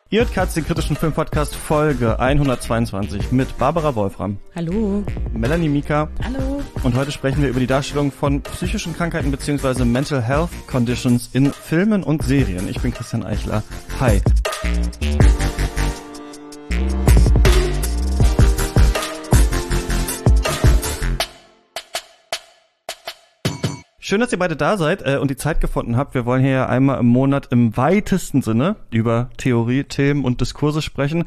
Ihr hört Katz, den kritischen Filmpodcast Folge 122 mit Barbara Wolfram. Hallo. Melanie Mika. Hallo. Und heute sprechen wir über die Darstellung von psychischen Krankheiten bzw. Mental Health Conditions in Filmen und Serien. Ich bin Christian Eichler. Hi. Schön, dass ihr beide da seid und die Zeit gefunden habt. Wir wollen hier ja einmal im Monat im weitesten Sinne über Theorie, Themen und Diskurse sprechen.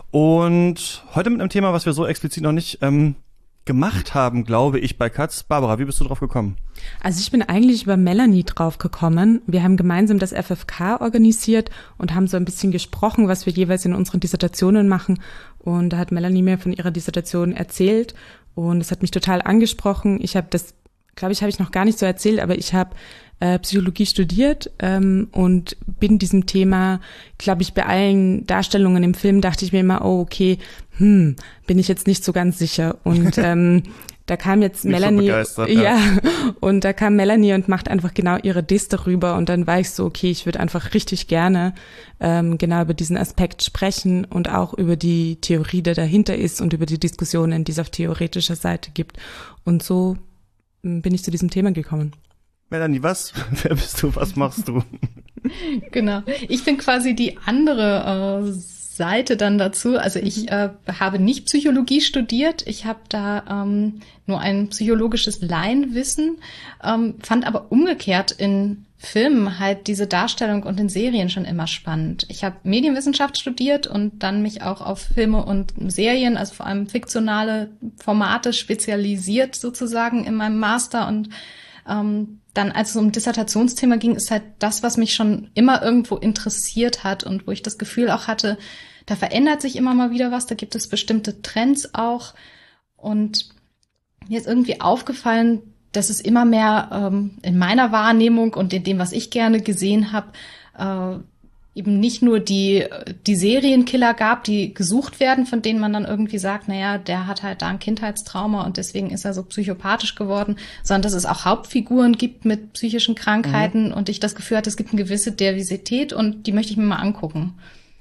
Und heute mit einem Thema, was wir so explizit noch nicht gemacht haben, glaube ich, bei Katz. Barbara, wie bist du drauf gekommen? Also ich bin eigentlich über Melanie drauf gekommen. Wir haben gemeinsam das FFK organisiert und haben so ein bisschen gesprochen, was wir jeweils in unseren Dissertationen machen. Und da hat Melanie mir von ihrer Dissertation erzählt und es hat mich total angesprochen. Ich habe das, glaube ich, habe ich noch gar nicht so erzählt, aber ich habe Psychologie studiert und bin diesem Thema, glaube ich, bei allen Darstellungen im Film dachte ich mir immer, oh, okay, bin ich jetzt nicht so ganz sicher. Und da kam jetzt Melanie, ja, und da kam Melanie und macht einfach genau ihre Diss darüber und dann war ich so, okay, ich würde einfach richtig gerne genau über diesen Aspekt sprechen und auch über die Theorie, die dahinter ist und über die Diskussionen, die es auf theoretischer Seite gibt. Und so bin ich zu diesem Thema gekommen. Melanie, was? Wer bist du? Was machst du? Genau. Ich bin quasi die andere Seite dann dazu. Also ich habe nicht Psychologie studiert. Ich habe da nur ein psychologisches Laienwissen, fand aber umgekehrt in Filmen halt diese Darstellung und in Serien schon immer spannend. Ich habe Medienwissenschaft studiert und dann mich auch auf Filme und Serien, also vor allem fiktionale Formate spezialisiert sozusagen in meinem Master und dann, als es um Dissertationsthema ging, ist halt das, was mich schon immer irgendwo interessiert hat und wo ich das Gefühl auch hatte, da verändert sich immer mal wieder was, da gibt es bestimmte Trends auch und mir ist irgendwie aufgefallen, dass es immer mehr in meiner Wahrnehmung und in dem, was ich gerne gesehen habe, eben nicht nur die Serienkiller gab, die gesucht werden, von denen man dann irgendwie sagt, naja, der hat halt da ein Kindheitstrauma und deswegen ist er so psychopathisch geworden, sondern dass es auch Hauptfiguren gibt mit psychischen Krankheiten und ich das Gefühl hatte, es gibt eine gewisse Diversität und die möchte ich mir mal angucken.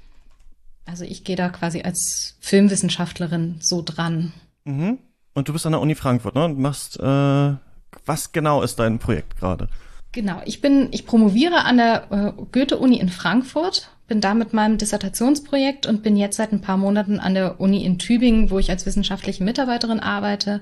Also ich gehe da quasi als Filmwissenschaftlerin so dran. Mhm. Und du bist an der Uni Frankfurt, ne? Und machst, was genau ist dein Projekt gerade? Genau, ich promoviere an der Goethe-Uni in Frankfurt, bin da mit meinem Dissertationsprojekt und bin jetzt seit ein paar Monaten an der Uni in Tübingen, wo ich als wissenschaftliche Mitarbeiterin arbeite.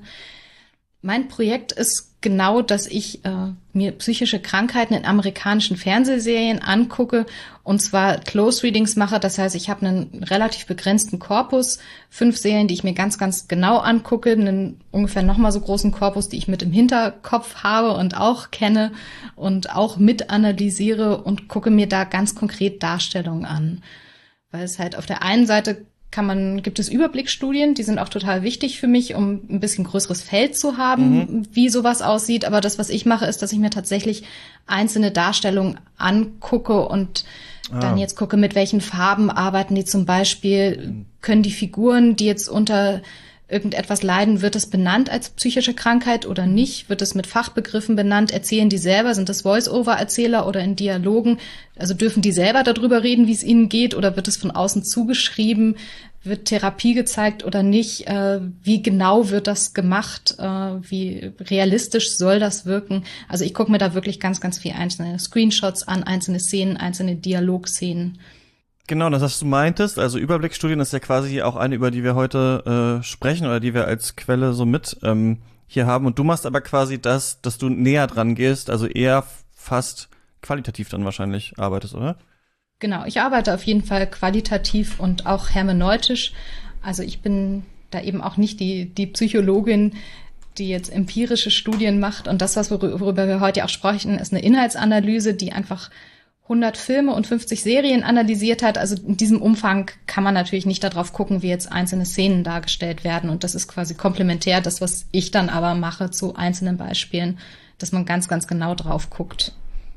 Mein Projekt ist genau, dass ich mir psychische Krankheiten in amerikanischen Fernsehserien angucke und zwar Close Readings mache. Das heißt, ich habe einen relativ begrenzten Korpus, 5 Serien, die ich mir ganz, ganz genau angucke, einen ungefähr nochmal so großen Korpus, die ich mit im Hinterkopf habe und auch kenne und auch mit analysiere und gucke mir da ganz konkret Darstellungen an. Weil es halt auf der einen Seite gibt es Überblicksstudien, die sind auch total wichtig für mich, um ein bisschen größeres Feld zu haben, wie sowas aussieht. Aber das, was ich mache, ist, dass ich mir tatsächlich einzelne Darstellungen angucke und dann jetzt gucke, mit welchen Farben arbeiten die zum Beispiel. Können die Figuren, die jetzt unter irgendetwas leiden, wird es benannt als psychische Krankheit oder nicht? Wird es mit Fachbegriffen benannt? Erzählen die selber? Sind das Voice-Over-Erzähler oder in Dialogen? Also dürfen die selber darüber reden, wie es ihnen geht? Oder wird es von außen zugeschrieben? Wird Therapie gezeigt oder nicht? Wie genau wird das gemacht? Wie realistisch soll das wirken? Also ich gucke mir da wirklich ganz, ganz viel einzelne Screenshots an, einzelne Szenen, einzelne Dialogszenen. Genau, das, was du meintest, also Überblicksstudien ist ja quasi auch eine, über die wir heute sprechen oder die wir als Quelle so mit hier haben. Und du machst aber quasi das, dass du näher dran gehst, also eher fast qualitativ dann wahrscheinlich arbeitest, oder? Genau, ich arbeite auf jeden Fall qualitativ und auch hermeneutisch. Also ich bin da eben auch nicht die Psychologin, die jetzt empirische Studien macht. Und das, worüber wir heute auch sprechen, ist eine Inhaltsanalyse, die einfach 100 Filme und 50 Serien analysiert hat. Also in diesem Umfang kann man natürlich nicht darauf gucken, wie jetzt einzelne Szenen dargestellt werden. Und das ist quasi komplementär, das, was ich dann aber mache zu einzelnen Beispielen, dass man ganz, ganz genau drauf guckt.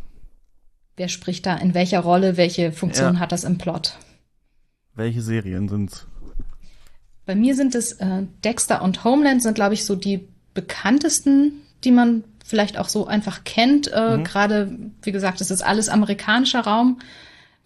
Wer spricht da in welcher Rolle, welche Funktion hat das im Plot? Welche Serien sind's? Bei mir sind es Dexter und Homeland sind, glaube ich, so die bekanntesten, die man vielleicht auch so einfach kennt. Gerade, wie gesagt, es ist alles amerikanischer Raum.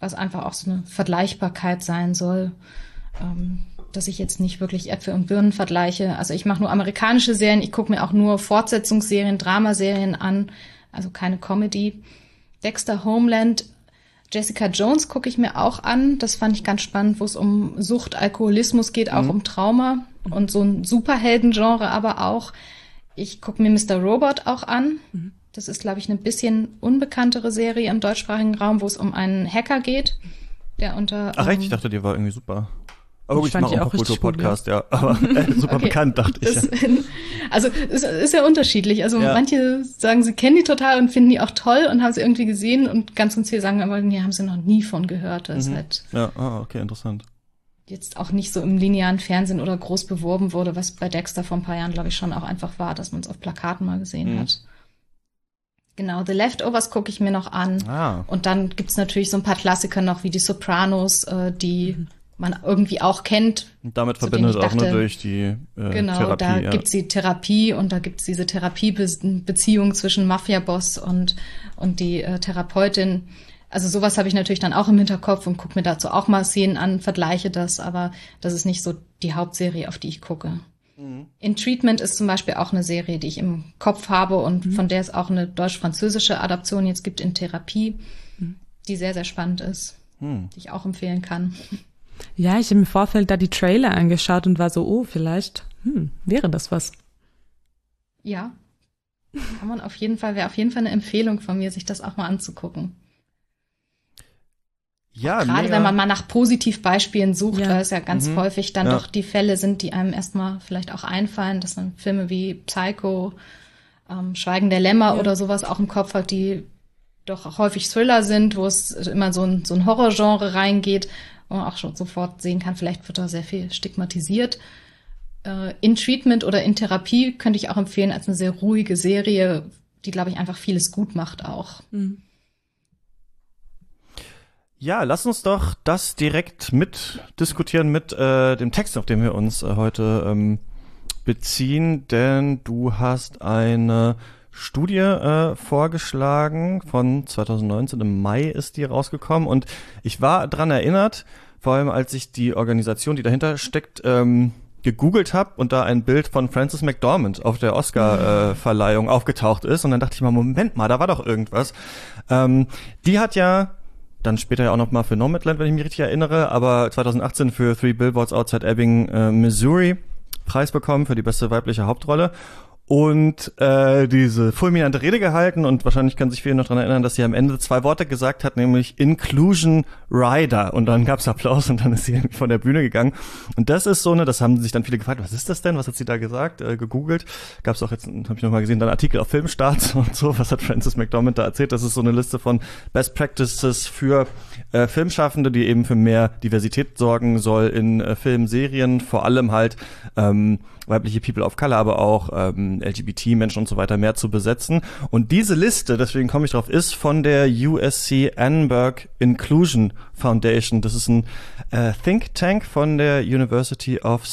was einfach auch so eine Vergleichbarkeit sein soll, dass ich jetzt nicht wirklich Äpfel und Birnen vergleiche. Also ich mache nur amerikanische Serien, ich gucke mir auch nur Fortsetzungsserien, Dramaserien an, also keine Comedy. Dexter, Homeland, Jessica Jones gucke ich mir auch an. Das fand ich ganz spannend, wo es um Sucht, Alkoholismus geht, auch um Trauma und so ein Superhelden-Genre aber auch. Ich gucke mir Mr. Robot auch an. Das ist, glaube ich, eine bisschen unbekanntere Serie im deutschsprachigen Raum, wo es um einen Hacker geht, der unter... Ach echt? Ich dachte, die war irgendwie super. Aber ich mache auch einen Kultur-Podcast, ja. Aber super okay. Bekannt, dachte ich. Also es ist ja unterschiedlich. Also manche sagen, sie kennen die total und finden die auch toll und haben sie irgendwie gesehen und ganz viele sagen aber, nee, haben sie noch nie von gehört. Das ist halt okay, interessant. Jetzt auch nicht so im linearen Fernsehen oder groß beworben wurde, was bei Dexter vor ein paar Jahren, glaube ich, schon auch einfach war, dass man es auf Plakaten mal gesehen hat. Genau, The Leftovers gucke ich mir noch an. Und dann gibt's natürlich so ein paar Klassiker noch, wie die Sopranos, die man irgendwie auch kennt. Und damit verbindet auch nur durch die genau, Therapie. Da gibt's die Therapie und da gibt's diese Therapiebeziehung zwischen Mafia-Boss und die Therapeutin. Also sowas habe ich natürlich dann auch im Hinterkopf und gucke mir dazu auch mal Szenen an, vergleiche das, aber das ist nicht so die Hauptserie, auf die ich gucke. In Treatment ist zum Beispiel auch eine Serie, die ich im Kopf habe und von der es auch eine deutsch-französische Adaption jetzt gibt in Therapie, die sehr, sehr spannend ist, die ich auch empfehlen kann. Ja, ich habe im Vorfeld da die Trailer angeschaut und war so, vielleicht wäre das was. Ja, kann man auf jeden Fall, wäre auf jeden Fall eine Empfehlung von mir, sich das auch mal anzugucken. Ja, gerade wenn man mal nach Positivbeispielen sucht, weil es ja ganz häufig dann doch die Fälle sind, die einem erstmal vielleicht auch einfallen, dass man Filme wie Psycho, Schweigen der Lämmer oder sowas auch im Kopf hat, die doch häufig Thriller sind, wo es immer so ein Horrorgenre reingeht, wo man auch schon sofort sehen kann, vielleicht wird da sehr viel stigmatisiert. In Treatment oder in Therapie könnte ich auch empfehlen als eine sehr ruhige Serie, die, glaube ich, einfach vieles gut macht auch. Ja, lass uns doch das direkt mitdiskutieren mit dem Text, auf den wir uns heute beziehen, denn du hast eine Studie vorgeschlagen von 2019, im Mai ist die rausgekommen und ich war dran erinnert, vor allem als ich die Organisation, die dahinter steckt, gegoogelt habe und da ein Bild von Frances McDormand auf der Oscar-Verleihung aufgetaucht ist und dann dachte ich mal, Moment mal, da war doch irgendwas. Die hat ja dann später ja auch noch mal für Nomadland, wenn ich mich richtig erinnere, aber 2018 für Three Billboards Outside Ebbing, Missouri Preis bekommen für die beste weibliche Hauptrolle und diese fulminante Rede gehalten und wahrscheinlich können sich viele noch dran erinnern, dass sie am Ende 2 Worte gesagt hat, nämlich Inclusion Rider und dann gab's Applaus und dann ist sie irgendwie von der Bühne gegangen und das ist so das haben sich dann viele gefragt, was ist das denn, was hat sie da gesagt, gegoogelt, gab's auch jetzt, habe ich noch mal gesehen, dann Artikel auf Filmstarts und so, was hat Frances McDormand da erzählt, das ist so eine Liste von Best Practices für Filmschaffende, die eben für mehr Diversität sorgen soll in Filmserien, vor allem halt weibliche People of Color, aber auch LGBT-Menschen und so weiter mehr zu besetzen. Und diese Liste, deswegen komme ich drauf, ist von der USC Annenberg Inclusion Foundation. Das ist ein Think Tank von der University of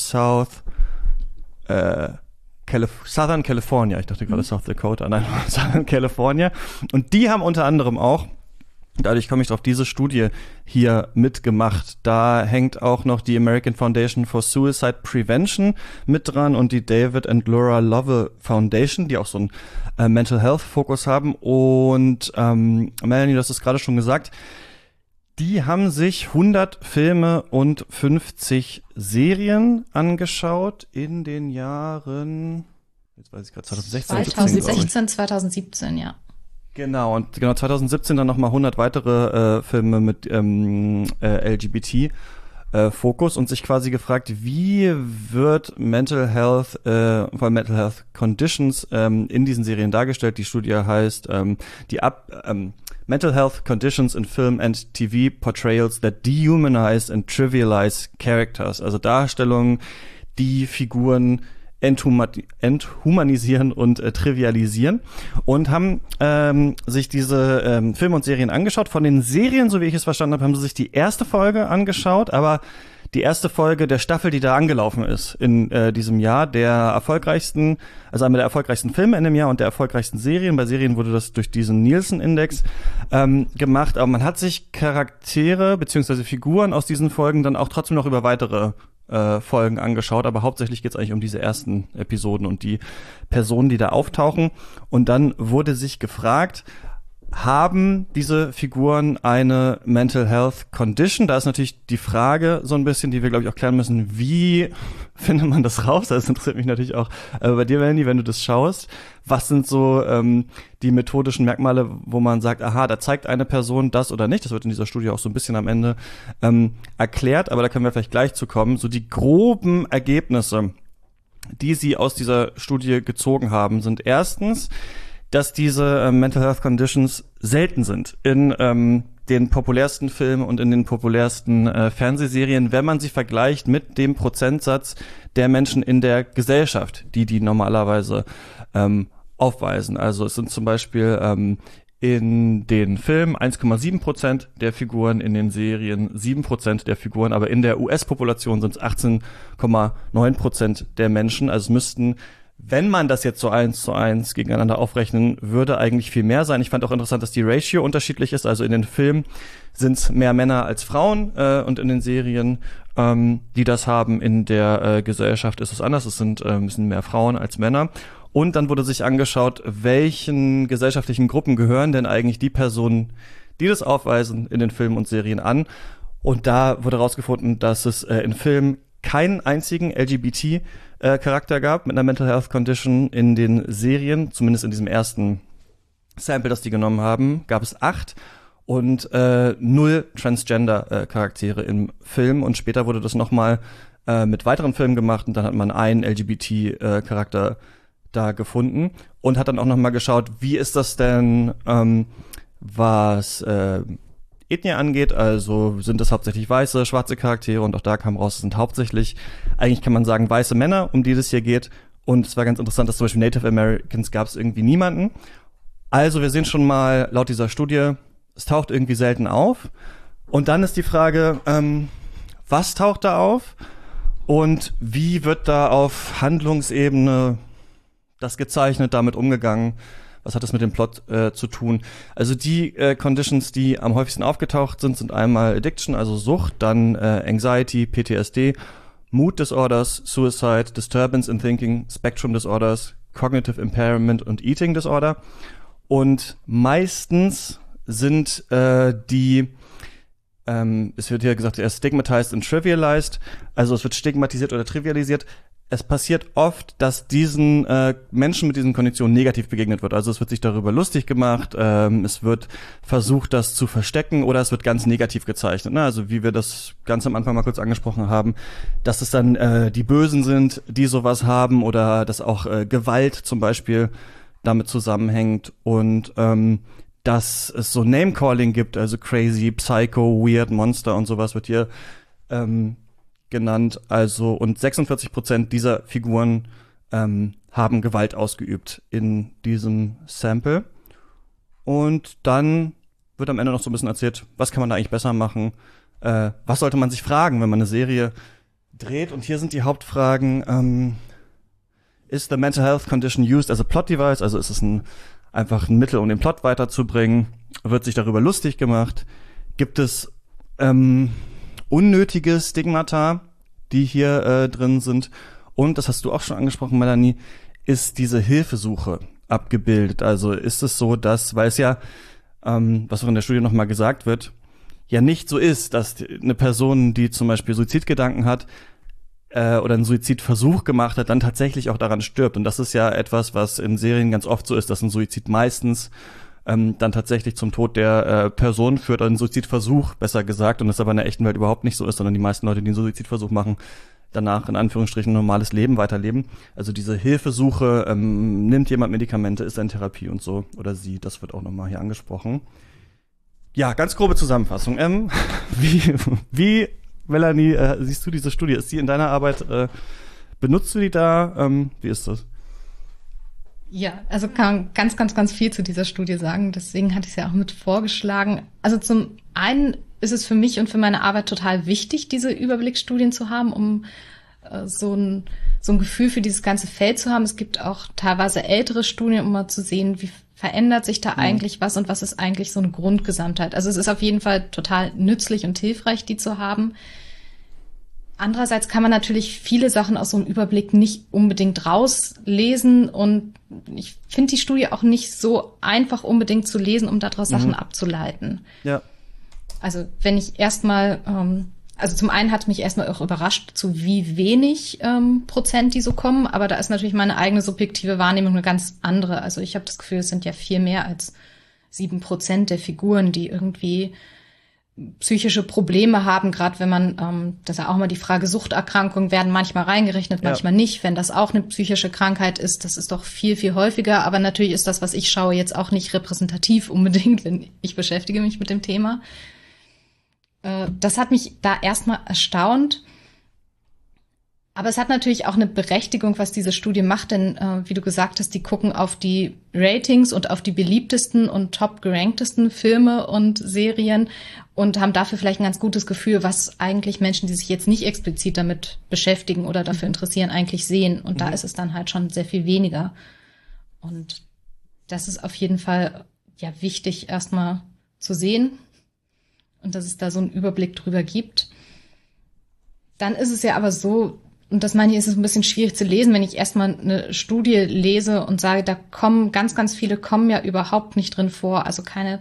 Southern California. Ich dachte gerade South Dakota, nein, Southern California. Und die haben unter anderem auch, dadurch komme ich drauf, diese Studie hier mitgemacht. Da hängt auch noch die American Foundation for Suicide Prevention mit dran und die David and Laura Lovell Foundation, die auch so einen Mental Health Fokus haben. Und Melanie, du hast es gerade schon gesagt, die haben sich 100 Filme und 50 Serien angeschaut in den Jahren, jetzt weiß ich gerade, 2016, 2017, ja. Genau, und 2017 dann nochmal 100 weitere Filme mit LGBT-Fokus und sich quasi gefragt, wie wird Mental Health, vor allem Mental Health Conditions in diesen Serien dargestellt. Die Studie heißt Mental Health Conditions in Film and TV Portrayals that Dehumanize and Trivialize Characters. Also Darstellungen, die Figuren enthumanisieren und trivialisieren und haben sich diese Filme und Serien angeschaut. Von den Serien, so wie ich es verstanden habe, haben sie sich die erste Folge angeschaut, aber die erste Folge der Staffel, die da angelaufen ist in diesem Jahr, einer der erfolgreichsten Filme in dem Jahr und der erfolgreichsten Serien. Bei Serien wurde das durch diesen Nielsen-Index gemacht, aber man hat sich Charaktere bzw. Figuren aus diesen Folgen dann auch trotzdem noch über weitere Folgen angeschaut, aber hauptsächlich geht es eigentlich um diese ersten Episoden und die Personen, die da auftauchen. Und dann wurde sich gefragt, haben diese Figuren eine Mental Health Condition? Da ist natürlich die Frage so ein bisschen, die wir, glaube ich, auch klären müssen, wie findet man das raus? Das interessiert mich natürlich auch bei dir, Melanie, wenn du das schaust. Was sind so die methodischen Merkmale, wo man sagt, aha, da zeigt eine Person das oder nicht? Das wird in dieser Studie auch so ein bisschen am Ende erklärt, aber da können wir vielleicht gleich zu kommen. So die groben Ergebnisse, die sie aus dieser Studie gezogen haben, sind erstens, dass diese Mental Health Conditions selten sind in den populärsten Filmen und in den populärsten Fernsehserien, wenn man sie vergleicht mit dem Prozentsatz der Menschen in der Gesellschaft, die normalerweise aufweisen. Also es sind zum Beispiel in den Filmen 1,7% der Figuren, in den Serien 7% der Figuren, aber in der US-Population sind es 18,9% der Menschen. Also es müssten, wenn man das jetzt so 1:1 gegeneinander aufrechnen würde, eigentlich viel mehr sein. Ich fand auch interessant, dass die Ratio unterschiedlich ist. Also in den Filmen sind es mehr Männer als Frauen und in den Serien, die das haben. In der Gesellschaft ist es anders. Es sind mehr Frauen als Männer. Und dann wurde sich angeschaut, welchen gesellschaftlichen Gruppen gehören denn eigentlich die Personen, die das aufweisen, in den Filmen und Serien an. Und da wurde herausgefunden, dass es in Filmen keinen einzigen LGBT-Charakter gab mit einer Mental Health Condition. In den Serien, zumindest in diesem ersten Sample, das die genommen haben, gab es 8 und 0 Transgender-Charaktere im Film. Und später wurde das nochmal mit weiteren Filmen gemacht und dann hat man einen LGBT-Charakter da gefunden und hat dann auch nochmal geschaut, wie ist das denn, was Ethnie angeht, also sind es hauptsächlich weiße, schwarze Charaktere und auch da kam raus, es sind hauptsächlich, eigentlich kann man sagen, weiße Männer, um die es hier geht. Und es war ganz interessant, dass zum Beispiel Native Americans gab es irgendwie niemanden. Also wir sehen schon mal, laut dieser Studie, es taucht irgendwie selten auf. Und dann ist die Frage, was taucht da auf? Und wie wird da auf Handlungsebene das gezeichnet, damit umgegangen? Was hat das mit dem Plot zu tun? Also die Conditions, die am häufigsten aufgetaucht sind, sind einmal Addiction, also Sucht, dann Anxiety, PTSD, Mood Disorders, Suicide, Disturbance in Thinking, Spectrum Disorders, Cognitive Impairment und Eating Disorder. Und meistens sind es wird hier gesagt, stigmatized and trivialized, also es wird stigmatisiert oder trivialisiert. Es passiert oft, dass diesen Menschen mit diesen Konditionen negativ begegnet wird. Also es wird sich darüber lustig gemacht, es wird versucht, das zu verstecken oder es wird ganz negativ gezeichnet. Ne? Also wie wir das ganz am Anfang mal kurz angesprochen haben, dass es dann die Bösen sind, die sowas haben oder dass auch Gewalt zum Beispiel damit zusammenhängt und dass es so Name-Calling gibt, also crazy, psycho, weird, monster und sowas wird hier genannt, also und 46% dieser Figuren haben Gewalt ausgeübt in diesem Sample. Und dann wird am Ende noch so ein bisschen erzählt, was kann man da eigentlich besser machen, was sollte man sich fragen, wenn man eine Serie dreht. Und hier sind die Hauptfragen, is the mental health condition used as a plot device, also ist es einfach ein Mittel, um den Plot weiterzubringen, wird sich darüber lustig gemacht, gibt es unnötige Stigmata, die hier drin sind. Und, das hast du auch schon angesprochen, Melanie, ist diese Hilfesuche abgebildet. Also ist es so, dass, weil es ja, was auch in der Studie nochmal gesagt wird, ja nicht so ist, dass eine Person, die zum Beispiel Suizidgedanken hat oder einen Suizidversuch gemacht hat, dann tatsächlich auch daran stirbt. Und das ist ja etwas, was in Serien ganz oft so ist, dass ein Suizid meistens dann tatsächlich zum Tod der Person führt, oder einen Suizidversuch, besser gesagt, und das aber in der echten Welt überhaupt nicht so ist, sondern die meisten Leute, die einen Suizidversuch machen, danach in Anführungsstrichen normales Leben weiterleben. Also diese Hilfesuche, nimmt jemand Medikamente, ist er in Therapie und so, oder sie, das wird auch nochmal hier angesprochen. Ja, ganz grobe Zusammenfassung. Wie Melanie, siehst du diese Studie? Ist die in deiner Arbeit, benutzt du die da? Wie ist das? Ja, also kann man ganz viel zu dieser Studie sagen. Deswegen hatte ich es ja auch mit vorgeschlagen. Also zum einen ist es für mich und für meine Arbeit total wichtig, diese Überblicksstudien zu haben, um so ein Gefühl für dieses ganze Feld zu haben. Es gibt auch teilweise ältere Studien, um mal zu sehen, wie verändert sich da eigentlich was und was ist eigentlich so eine Grundgesamtheit. Also es ist auf jeden Fall total nützlich und hilfreich, die zu haben. Andererseits kann man natürlich viele Sachen aus so einem Überblick nicht unbedingt rauslesen und ich finde die Studie auch nicht so einfach unbedingt zu lesen, um daraus Sachen abzuleiten. Ja. Also wenn ich erstmal, also zum einen hat mich erstmal auch überrascht, zu wie wenig Prozent die so kommen, aber da ist natürlich meine eigene subjektive Wahrnehmung eine ganz andere. Also ich habe das Gefühl, es sind ja viel mehr als 7% der Figuren, die irgendwie psychische Probleme haben, gerade wenn man, das ist ja auch mal die Frage, Suchterkrankungen werden manchmal reingerechnet, manchmal nicht. Wenn das auch eine psychische Krankheit ist, das ist doch viel, viel häufiger. Aber natürlich ist das, was ich schaue, jetzt auch nicht repräsentativ unbedingt, denn ich beschäftige mich mit dem Thema. Das hat mich da erstmal erstaunt. Aber es hat natürlich auch eine Berechtigung, was diese Studie macht, denn wie du gesagt hast, die gucken auf die Ratings und auf die beliebtesten und top geranktesten Filme und Serien und haben dafür vielleicht ein ganz gutes Gefühl, was eigentlich Menschen, die sich jetzt nicht explizit damit beschäftigen oder dafür interessieren, eigentlich sehen. Und da ist es dann halt schon sehr viel weniger. Und das ist auf jeden Fall ja wichtig, erstmal zu sehen und dass es da so einen Überblick drüber gibt. Dann ist es ja aber so, und das meine ich, ist es ein bisschen schwierig zu lesen, wenn ich erstmal eine Studie lese und sage, da kommen ganz, ganz viele kommen ja überhaupt nicht drin vor, also keine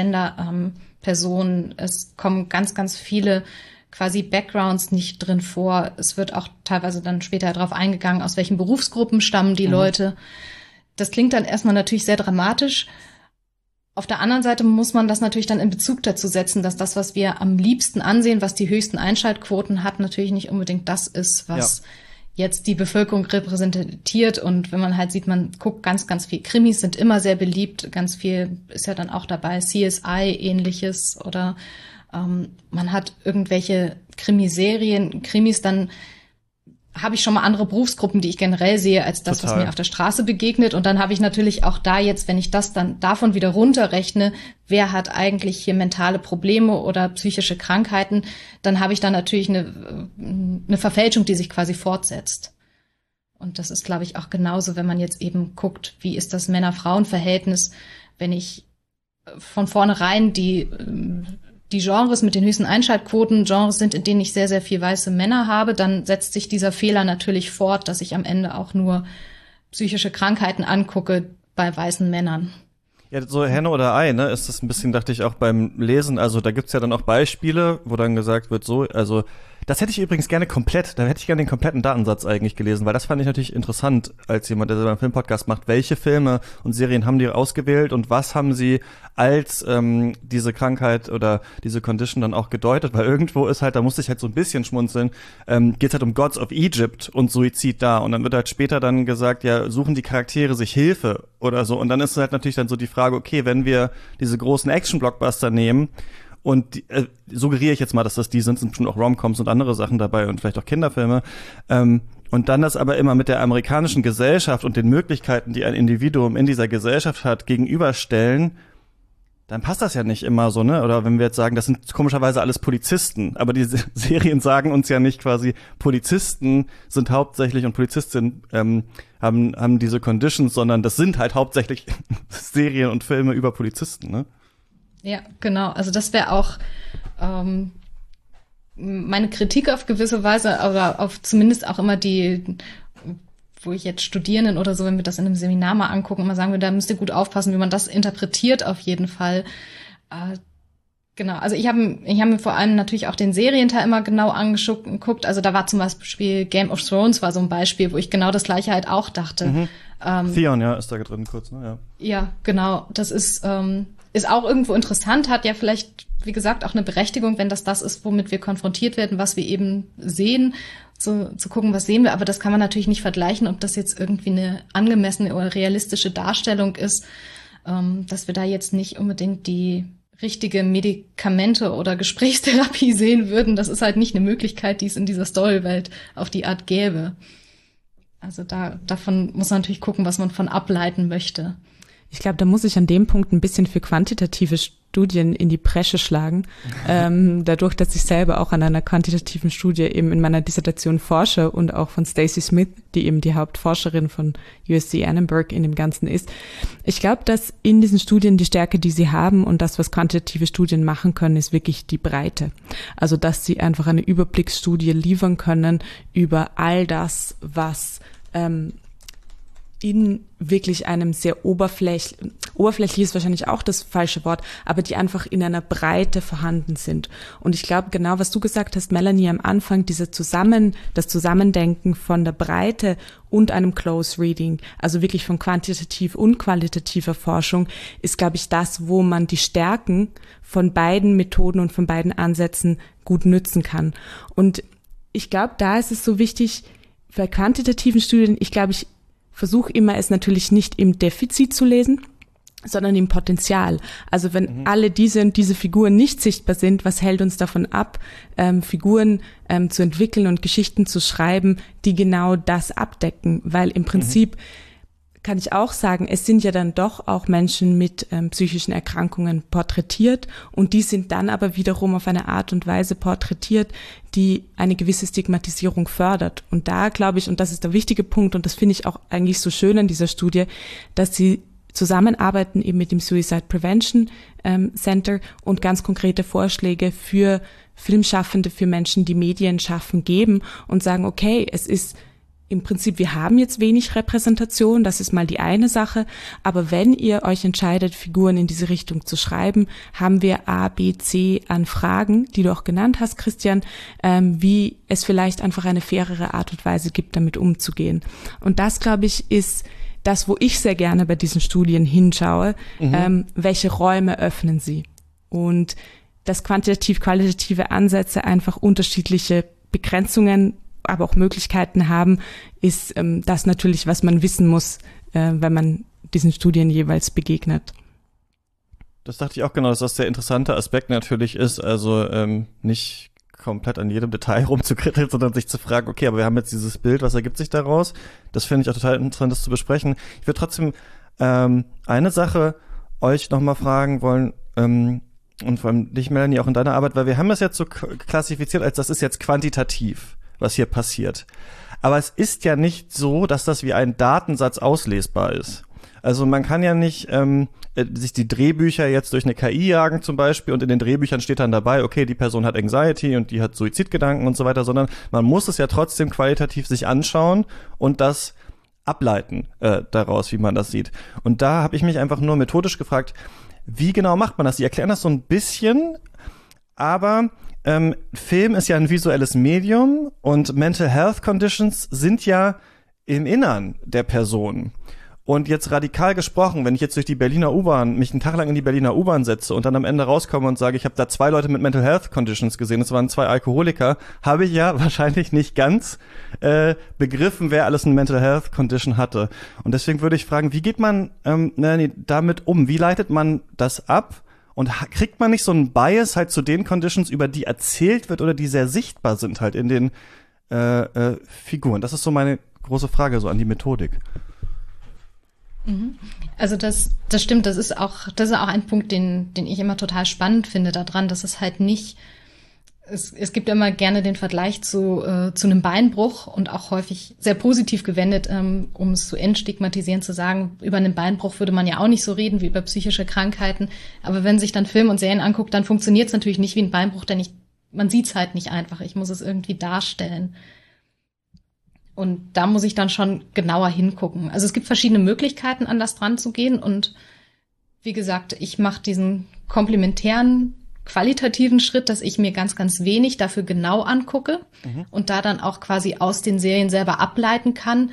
Transgender-Personen. Es kommen ganz, ganz viele quasi Backgrounds nicht drin vor. Es wird auch teilweise dann später darauf eingegangen, aus welchen Berufsgruppen stammen die Leute. Das klingt dann erstmal natürlich sehr dramatisch. Auf der anderen Seite muss man das natürlich dann in Bezug dazu setzen, dass das, was wir am liebsten ansehen, was die höchsten Einschaltquoten hat, natürlich nicht unbedingt das ist, was jetzt die Bevölkerung repräsentiert. Und wenn man halt sieht, man guckt ganz, ganz viel. Krimis sind immer sehr beliebt. Ganz viel ist ja dann auch dabei. CSI, Ähnliches. Oder man hat irgendwelche Krimiserien, Krimis, dann habe ich schon mal andere Berufsgruppen, die ich generell sehe, als das, was mir auf der Straße begegnet. Und dann habe ich natürlich auch da jetzt, wenn ich das dann davon wieder runterrechne, wer hat eigentlich hier mentale Probleme oder psychische Krankheiten, dann habe ich da natürlich eine Verfälschung, die sich quasi fortsetzt. Und das ist, glaube ich, auch genauso, wenn man jetzt eben guckt, wie ist das Männer-Frauen-Verhältnis, wenn ich von vornherein die Genres mit den höchsten Einschaltquoten Genres sind, in denen ich sehr, sehr viel weiße Männer habe, dann setzt sich dieser Fehler natürlich fort, dass ich am Ende auch nur psychische Krankheiten angucke bei weißen Männern. Ja, so Henne oder Ei, ne, ist das ein bisschen, dachte ich, auch beim Lesen. Also da gibt's ja dann auch Beispiele, wo dann gesagt wird, so, also das hätte ich übrigens gerne komplett, da hätte ich gerne den kompletten Datensatz eigentlich gelesen, weil das fand ich natürlich interessant, als jemand, der selber einen Filmpodcast macht. Welche Filme und Serien haben die ausgewählt und was haben sie als diese Krankheit oder diese Condition dann auch gedeutet? Weil irgendwo ist halt, da musste ich halt so ein bisschen schmunzeln, geht's halt um Gods of Egypt und Suizid da. Und dann wird halt später dann gesagt, ja, suchen die Charaktere sich Hilfe oder so. Und dann ist halt natürlich dann so die Frage, okay, wenn wir diese großen Action-Blockbuster nehmen, und suggeriere ich jetzt mal, dass das die sind bestimmt auch Rom-Coms und andere Sachen dabei und vielleicht auch Kinderfilme. Und dann das aber immer mit der amerikanischen Gesellschaft und den Möglichkeiten, die ein Individuum in dieser Gesellschaft hat, gegenüberstellen, dann passt das ja nicht immer so, ne? Oder wenn wir jetzt sagen, das sind komischerweise alles Polizisten, aber die Serien sagen uns ja nicht quasi, Polizisten sind hauptsächlich und Polizistinnen haben diese Conditions, sondern das sind halt hauptsächlich Serien und Filme über Polizisten, ne? Ja, genau. Also das wäre auch meine Kritik auf gewisse Weise, aber auf zumindest auch immer die, wo ich jetzt Studierenden oder so, wenn wir das in einem Seminar mal angucken, immer sagen wir, da müsst ihr gut aufpassen, wie man das interpretiert auf jeden Fall. Genau, also ich hab mir vor allem natürlich auch den Serienteil immer genau angeguckt. Also da war zum Beispiel Game of Thrones war so ein Beispiel, wo ich genau das Gleiche halt auch dachte. Theon, ja, ist da drin kurz, ne? Ja, genau. Das ist auch irgendwo interessant, hat ja vielleicht, wie gesagt, auch eine Berechtigung, wenn das ist, womit wir konfrontiert werden, was wir eben sehen, zu gucken, was sehen wir. Aber das kann man natürlich nicht vergleichen, ob das jetzt irgendwie eine angemessene oder realistische Darstellung ist, dass wir da jetzt nicht unbedingt die richtige Medikamente oder Gesprächstherapie sehen würden. Das ist halt nicht eine Möglichkeit, die es in dieser Storywelt auf die Art gäbe. Also davon muss man natürlich gucken, was man von ableiten möchte. Ich glaube, da muss ich an dem Punkt ein bisschen für quantitative Studien in die Bresche schlagen. Dadurch, dass ich selber auch an einer quantitativen Studie eben in meiner Dissertation forsche und auch von Stacey Smith, die eben die Hauptforscherin von USC Annenberg in dem Ganzen ist. Ich glaube, dass in diesen Studien die Stärke, die sie haben und das, was quantitative Studien machen können, ist wirklich die Breite. Also, dass sie einfach eine Überblicksstudie liefern können über all das, was in wirklich einem sehr oberflächlich ist wahrscheinlich auch das falsche Wort, aber die einfach in einer Breite vorhanden sind. Und ich glaube, genau was du gesagt hast, Melanie, am Anfang, das Zusammendenken von der Breite und einem Close Reading, also wirklich von quantitativ und qualitativer Forschung, ist, glaube ich, das, wo man die Stärken von beiden Methoden und von beiden Ansätzen gut nützen kann. Und ich glaube, da ist es so wichtig, bei quantitativen Studien, ich versuche immer, es natürlich nicht im Defizit zu lesen, sondern im Potenzial. Also wenn alle diese Figuren nicht sichtbar sind, was hält uns davon ab, Figuren zu entwickeln und Geschichten zu schreiben, die genau das abdecken? Weil im Prinzip kann ich auch sagen, es sind ja dann doch auch Menschen mit psychischen Erkrankungen porträtiert und die sind dann aber wiederum auf eine Art und Weise porträtiert, die eine gewisse Stigmatisierung fördert. Und da glaube ich, und das ist der wichtige Punkt und das finde ich auch eigentlich so schön an dieser Studie, dass sie zusammenarbeiten eben mit dem Suicide Prevention Center und ganz konkrete Vorschläge für Filmschaffende, für Menschen, die Medien schaffen, geben und sagen, okay, es ist im Prinzip, wir haben jetzt wenig Repräsentation, das ist mal die eine Sache, aber wenn ihr euch entscheidet, Figuren in diese Richtung zu schreiben, haben wir A, B, C an Fragen, die du auch genannt hast, Christian, wie es vielleicht einfach eine fairere Art und Weise gibt, damit umzugehen. Und das, glaube ich, ist das, wo ich sehr gerne bei diesen Studien hinschaue, welche Räume öffnen sie. Und dass quantitativ-qualitative Ansätze einfach unterschiedliche Begrenzungen aber auch Möglichkeiten haben, ist das natürlich, was man wissen muss, wenn man diesen Studien jeweils begegnet. Das dachte ich auch genau, dass das der interessante Aspekt natürlich ist, also nicht komplett an jedem Detail rumzukritteln, sondern sich zu fragen, okay, aber wir haben jetzt dieses Bild, was ergibt sich daraus? Das finde ich auch total interessant, das zu besprechen. Ich würde trotzdem eine Sache euch nochmal fragen wollen, und vor allem dich, Melanie, auch in deiner Arbeit, weil wir haben das jetzt so klassifiziert, als das ist jetzt quantitativ, was hier passiert. Aber es ist ja nicht so, dass das wie ein Datensatz auslesbar ist. Also man kann ja nicht sich die Drehbücher jetzt durch eine KI jagen zum Beispiel und in den Drehbüchern steht dann dabei, okay, die Person hat Anxiety und die hat Suizidgedanken und so weiter, sondern man muss es ja trotzdem qualitativ sich anschauen und das ableiten daraus, wie man das sieht. Und da habe ich mich einfach nur methodisch gefragt, wie genau macht man das? Die erklären das so ein bisschen, aber Film ist ja ein visuelles Medium und Mental Health Conditions sind ja im Innern der Person. Und jetzt radikal gesprochen, wenn ich jetzt durch die Berliner U-Bahn, mich einen Tag lang in die Berliner U-Bahn setze und dann am Ende rauskomme und sage, ich habe da 2 Leute mit Mental Health Conditions gesehen, das waren 2 Alkoholiker, habe ich ja wahrscheinlich nicht ganz begriffen, wer alles eine Mental Health Condition hatte. Und deswegen würde ich fragen, wie geht man damit um? Wie leitet man das ab? Und kriegt man nicht so einen Bias halt zu den Conditions, über die erzählt wird oder die sehr sichtbar sind halt in den Figuren? Das ist so meine große Frage so an die Methodik. Also das stimmt, das ist auch ein Punkt, den ich immer total spannend finde daran, dass es halt nicht, es gibt immer gerne den Vergleich zu einem Beinbruch und auch häufig sehr positiv gewendet, um es zu entstigmatisieren, zu sagen, über einen Beinbruch würde man ja auch nicht so reden wie über psychische Krankheiten. Aber wenn sich dann Film und Serien anguckt, dann funktioniert es natürlich nicht wie ein Beinbruch, denn man sieht es halt nicht einfach. Ich muss es irgendwie darstellen. Und da muss ich dann schon genauer hingucken. Also es gibt verschiedene Möglichkeiten, an das dran zu gehen. Und wie gesagt, ich mache diesen komplementären, qualitativen Schritt, dass ich mir ganz, ganz wenig dafür genau angucke und da dann auch quasi aus den Serien selber ableiten kann,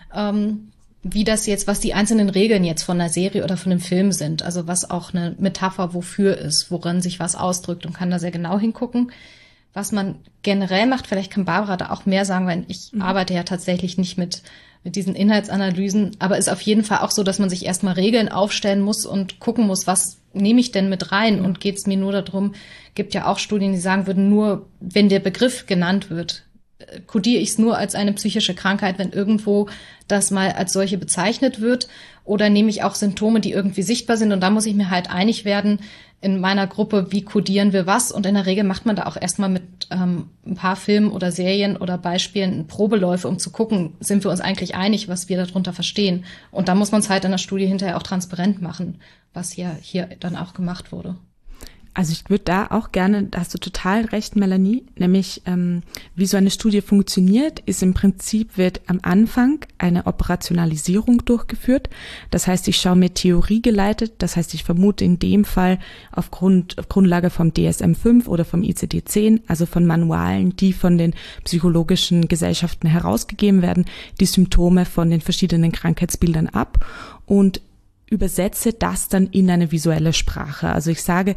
was die einzelnen Regeln jetzt von einer Serie oder von einem Film sind. Also was auch eine Metapher wofür ist, worin sich was ausdrückt und kann da sehr genau hingucken. Was man generell macht, vielleicht kann Barbara da auch mehr sagen, weil ich arbeite ja tatsächlich nicht mit diesen Inhaltsanalysen, aber ist auf jeden Fall auch so, dass man sich erstmal Regeln aufstellen muss und gucken muss, was nehme ich denn mit rein und geht es mir nur darum, gibt ja auch Studien, die sagen würden, nur wenn der Begriff genannt wird, kodiere ich es nur als eine psychische Krankheit, wenn irgendwo das mal als solche bezeichnet wird, oder nehme ich auch Symptome, die irgendwie sichtbar sind, und da muss ich mir halt einig werden, in meiner Gruppe, wie kodieren wir was? Und in der Regel macht man da auch erstmal mit ein paar Filmen oder Serien oder Beispielen Probeläufe, um zu gucken, sind wir uns eigentlich einig, was wir darunter verstehen? Und da muss man es halt in der Studie hinterher auch transparent machen, was ja hier dann auch gemacht wurde. Also ich würde da auch gerne, da hast du total recht, Melanie, nämlich wie so eine Studie funktioniert, ist im Prinzip, wird am Anfang eine Operationalisierung durchgeführt. Das heißt, ich schaue mir Theorie geleitet, das heißt, ich vermute in dem Fall auf Grundlage vom DSM-5 oder vom ICD-10, also von Manualen, die von den psychologischen Gesellschaften herausgegeben werden, die Symptome von den verschiedenen Krankheitsbildern ab und übersetze das dann in eine visuelle Sprache. Also ich sage,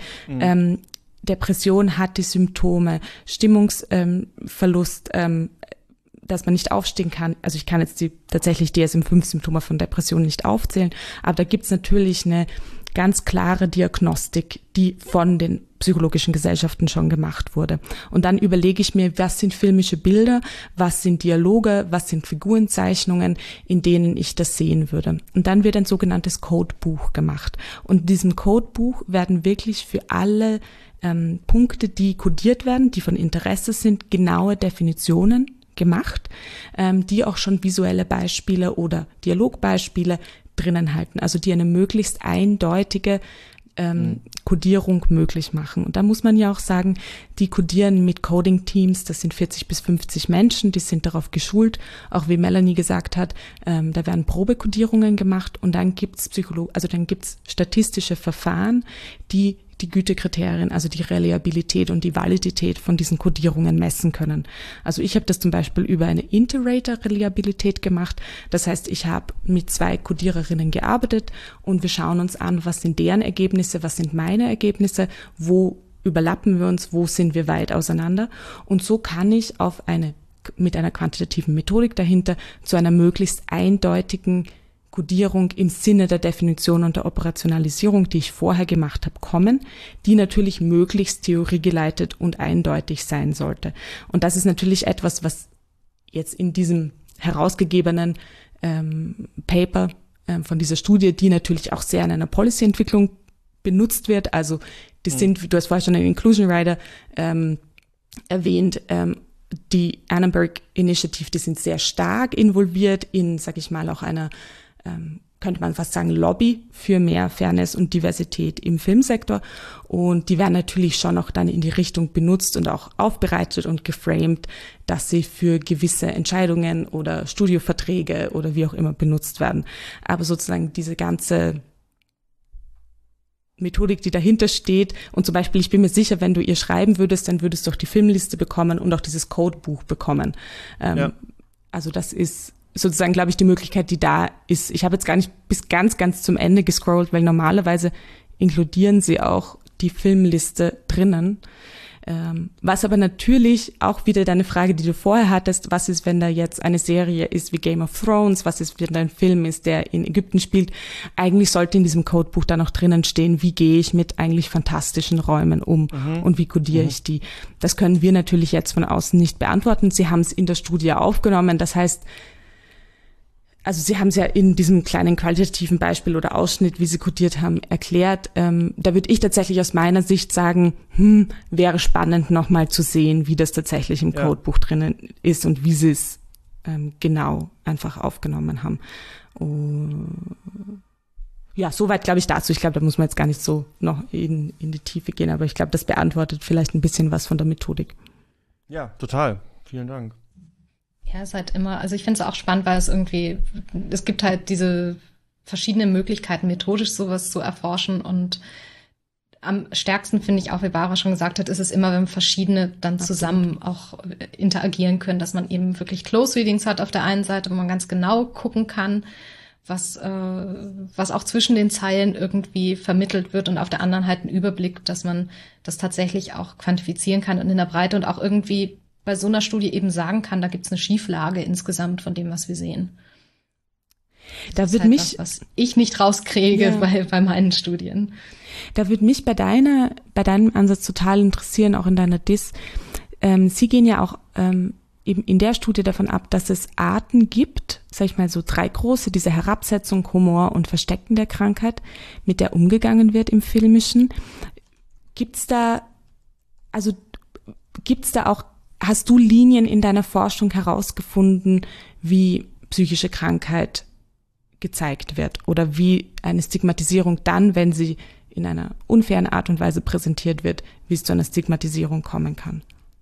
Depression hat die Symptome, Stimmungsverlust, dass man nicht aufstehen kann. Also ich kann jetzt die tatsächlich DSM-5-Symptome von Depression nicht aufzählen, aber da gibt's natürlich eine ganz klare Diagnostik, die von den psychologischen Gesellschaften schon gemacht wurde. Und dann überlege ich mir, was sind filmische Bilder, was sind Dialoge, was sind Figurenzeichnungen, in denen ich das sehen würde. Und dann wird ein sogenanntes Codebuch gemacht. Und in diesem Codebuch werden wirklich für alle Punkte, die kodiert werden, die von Interesse sind, genaue Definitionen gemacht, die auch schon visuelle Beispiele oder Dialogbeispiele drinnen halten, also die eine möglichst eindeutige Codierung möglich machen. Und da muss man ja auch sagen, die codieren mit Coding-Teams, das sind 40 bis 50 Menschen, die sind darauf geschult, auch wie Melanie gesagt hat, da werden Probekodierungen gemacht und dann gibt's dann gibt's statistische Verfahren, die die Gütekriterien, also die Reliabilität und die Validität von diesen Codierungen messen können. Also ich habe das zum Beispiel über eine Inter-Rater-Reliabilität gemacht. Das heißt, ich habe mit 2 Codiererinnen gearbeitet und wir schauen uns an, was sind deren Ergebnisse, was sind meine Ergebnisse, wo überlappen wir uns, wo sind wir weit auseinander. Und so kann ich mit einer quantitativen Methodik dahinter zu einer möglichst eindeutigen Codierung im Sinne der Definition und der Operationalisierung, die ich vorher gemacht habe, kommen, die natürlich möglichst theoriegeleitet und eindeutig sein sollte. Und das ist natürlich etwas, was jetzt in diesem herausgegebenen Paper von dieser Studie, die natürlich auch sehr in einer Policy-Entwicklung benutzt wird, also die sind, du hast vorher schon den Inclusion Rider erwähnt, die Annenberg Initiative, die sind sehr stark involviert in, sag ich mal, auch einer könnte man fast sagen, Lobby für mehr Fairness und Diversität im Filmsektor. Und die werden natürlich schon auch dann in die Richtung benutzt und auch aufbereitet und geframed, dass sie für gewisse Entscheidungen oder Studioverträge oder wie auch immer benutzt werden. Aber sozusagen diese ganze Methodik, die dahinter steht, und zum Beispiel, ich bin mir sicher, wenn du ihr schreiben würdest, dann würdest du auch die Filmliste bekommen und auch dieses Codebuch bekommen. Also das ist sozusagen, glaube ich, die Möglichkeit, die da ist. Ich habe jetzt gar nicht bis ganz, ganz zum Ende gescrollt, weil normalerweise inkludieren sie auch die Filmliste drinnen. Was aber natürlich auch wieder deine Frage, die du vorher hattest, was ist, wenn da jetzt eine Serie ist wie Game of Thrones, was ist, wenn da ein Film ist, der in Ägypten spielt? Eigentlich sollte in diesem Codebuch da noch drinnen stehen, wie gehe ich mit eigentlich fantastischen Räumen um und wie kodiere ich die? Das können wir natürlich jetzt von außen nicht beantworten. Sie haben es in der Studie aufgenommen, das heißt, also Sie haben es ja in diesem kleinen qualitativen Beispiel oder Ausschnitt, wie Sie kodiert haben, erklärt. Da würde ich tatsächlich aus meiner Sicht sagen, wäre spannend nochmal zu sehen, wie das tatsächlich im Codebuch drinnen ist und wie Sie es genau einfach aufgenommen haben. Ja, soweit glaube ich dazu. Ich glaube, da muss man jetzt gar nicht so noch in die Tiefe gehen, aber ich glaube, das beantwortet vielleicht ein bisschen was von der Methodik. Ja, total. Vielen Dank. Ja, ist halt immer, also ich finde es auch spannend, weil es gibt halt diese verschiedenen Möglichkeiten, methodisch sowas zu erforschen, und am stärksten finde ich auch, wie Barbara schon gesagt hat, ist es immer, wenn verschiedene dann zusammen auch interagieren können, dass man eben wirklich Close Readings hat auf der einen Seite, wo man ganz genau gucken kann, was auch zwischen den Zeilen irgendwie vermittelt wird, und auf der anderen halt einen Überblick, dass man das tatsächlich auch quantifizieren kann und in der Breite und auch irgendwie bei so einer Studie eben sagen kann, da gibt es eine Schieflage insgesamt von dem, was wir sehen. Da wird mich, was ich nicht rauskriege bei meinen Studien. Da würde mich bei deinem Ansatz total interessieren, auch in deiner Diss. Sie gehen ja auch eben in der Studie davon ab, dass es Arten gibt, sag ich mal so 3 große, diese Herabsetzung, Humor und Verstecken der Krankheit, mit der umgegangen wird im Filmischen. Gibt's da auch, hast du Linien in deiner Forschung herausgefunden, wie psychische Krankheit gezeigt wird oder wie eine Stigmatisierung dann, wenn sie in einer unfairen Art und Weise präsentiert wird, wie es zu einer Stigmatisierung kommen kann?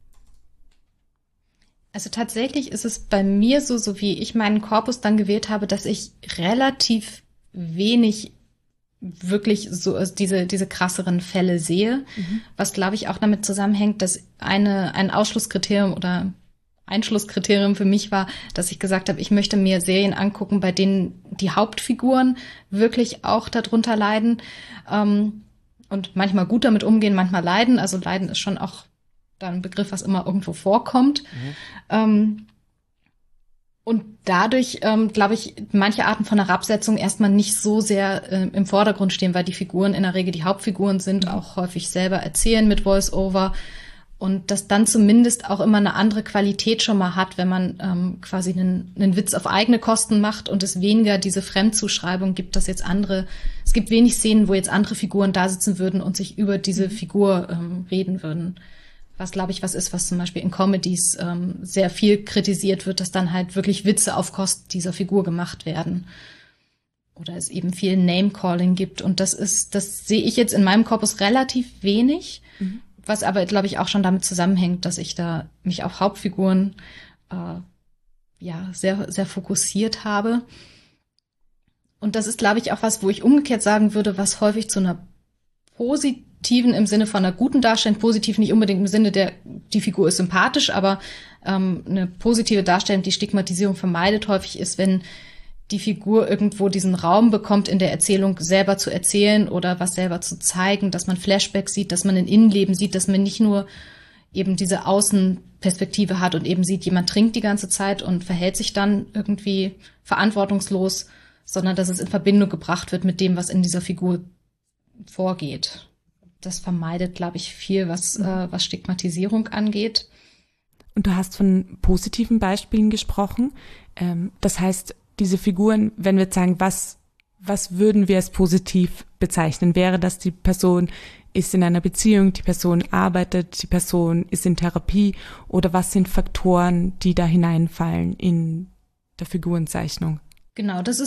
Also tatsächlich ist es bei mir so wie ich meinen Korpus dann gewählt habe, dass ich relativ wenig wirklich so diese krasseren Fälle sehe, was glaube ich auch damit zusammenhängt, dass ein Ausschlusskriterium oder Einschlusskriterium für mich war, dass ich gesagt habe, ich möchte mir Serien angucken, bei denen die Hauptfiguren wirklich auch darunter leiden und manchmal gut damit umgehen, manchmal leiden. Also Leiden ist schon auch da ein Begriff, was immer irgendwo vorkommt. Und dadurch, glaube ich, manche Arten von Herabsetzung erstmal nicht so sehr im Vordergrund stehen, weil die Figuren in der Regel die Hauptfiguren sind, auch häufig selber erzählen mit Voice-Over. Und das dann zumindest auch immer eine andere Qualität schon mal hat, wenn man quasi einen Witz auf eigene Kosten macht und es weniger diese Fremdzuschreibung gibt, dass jetzt es gibt wenig Szenen, wo jetzt andere Figuren da sitzen würden und sich über diese Figur reden würden. Was, glaube ich, was ist, was zum Beispiel in Comedies sehr viel kritisiert wird, dass dann halt wirklich Witze auf Kosten dieser Figur gemacht werden. Oder es eben viel Name-Calling gibt. Und das sehe ich jetzt in meinem Korpus relativ wenig, was aber, glaube ich, auch schon damit zusammenhängt, dass ich da mich auf Hauptfiguren sehr, sehr fokussiert habe. Und das ist, glaube ich, auch was, wo ich umgekehrt sagen würde, was häufig zu einer positiven im Sinne von einer guten Darstellung, positiv nicht unbedingt im Sinne die Figur ist sympathisch, aber eine positive Darstellung, die Stigmatisierung vermeidet häufig ist, wenn die Figur irgendwo diesen Raum bekommt, in der Erzählung selber zu erzählen oder was selber zu zeigen, dass man Flashbacks sieht, dass man ein Innenleben sieht, dass man nicht nur eben diese Außenperspektive hat und eben sieht, jemand trinkt die ganze Zeit und verhält sich dann irgendwie verantwortungslos, sondern dass es in Verbindung gebracht wird mit dem, was in dieser Figur vorgeht. Das vermeidet, glaube ich, viel, was Stigmatisierung angeht. Und du hast von positiven Beispielen gesprochen. Das heißt, diese Figuren, wenn wir jetzt sagen, was würden wir als positiv bezeichnen? Wäre das, die Person ist in einer Beziehung, die Person arbeitet, die Person ist in Therapie, oder was sind Faktoren, die da hineinfallen in der Figurenzeichnung? Genau, das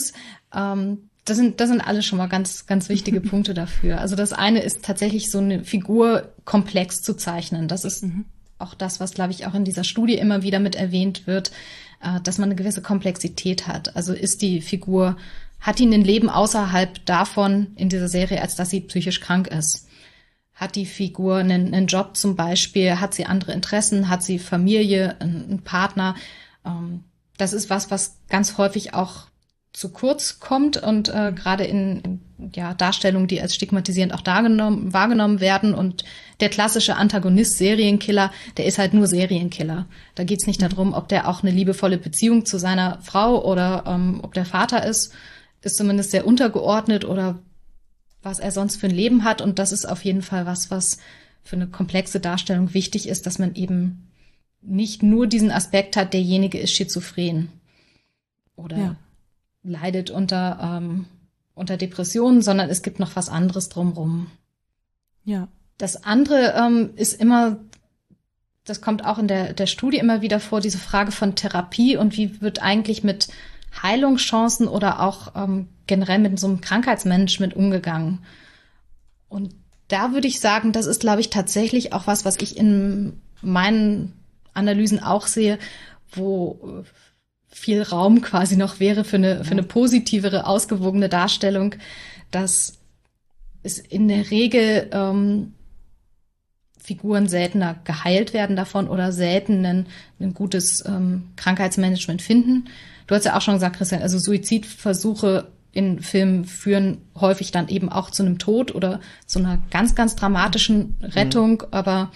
sind alles schon mal ganz, ganz wichtige Punkte dafür. Also das eine ist tatsächlich so eine Figur komplex zu zeichnen. Das ist auch das, was, glaube ich, auch in dieser Studie immer wieder mit erwähnt wird, dass man eine gewisse Komplexität hat. Also hat die ein Leben außerhalb davon in dieser Serie, als dass sie psychisch krank ist? Hat die Figur einen Job zum Beispiel? Hat sie andere Interessen? Hat sie Familie, einen Partner? Das ist was ganz häufig auch zu kurz kommt und gerade in Darstellungen, die als stigmatisierend auch wahrgenommen werden. Und der klassische Antagonist, Serienkiller, der ist halt nur Serienkiller. Da geht's nicht darum, ob der auch eine liebevolle Beziehung zu seiner Frau oder ob der Vater ist zumindest sehr untergeordnet oder was er sonst für ein Leben hat. Und das ist auf jeden Fall was für eine komplexe Darstellung wichtig ist, dass man eben nicht nur diesen Aspekt hat, derjenige ist schizophren oder leidet unter Depressionen, sondern es gibt noch was anderes drumrum. Ja. Das andere ist immer, das kommt auch in der Studie immer wieder vor, diese Frage von Therapie und wie wird eigentlich mit Heilungschancen oder auch generell mit so einem Krankheitsmanagement umgegangen. Und da würde ich sagen, das ist, glaube ich, tatsächlich auch was ich in meinen Analysen auch sehe, wo viel Raum quasi noch wäre für eine positivere, ausgewogene Darstellung, dass es in der Regel Figuren seltener geheilt werden davon oder selten ein gutes Krankheitsmanagement finden. Du hast ja auch schon gesagt, Christian, also Suizidversuche in Filmen führen häufig dann eben auch zu einem Tod oder zu einer ganz, ganz dramatischen Rettung, aber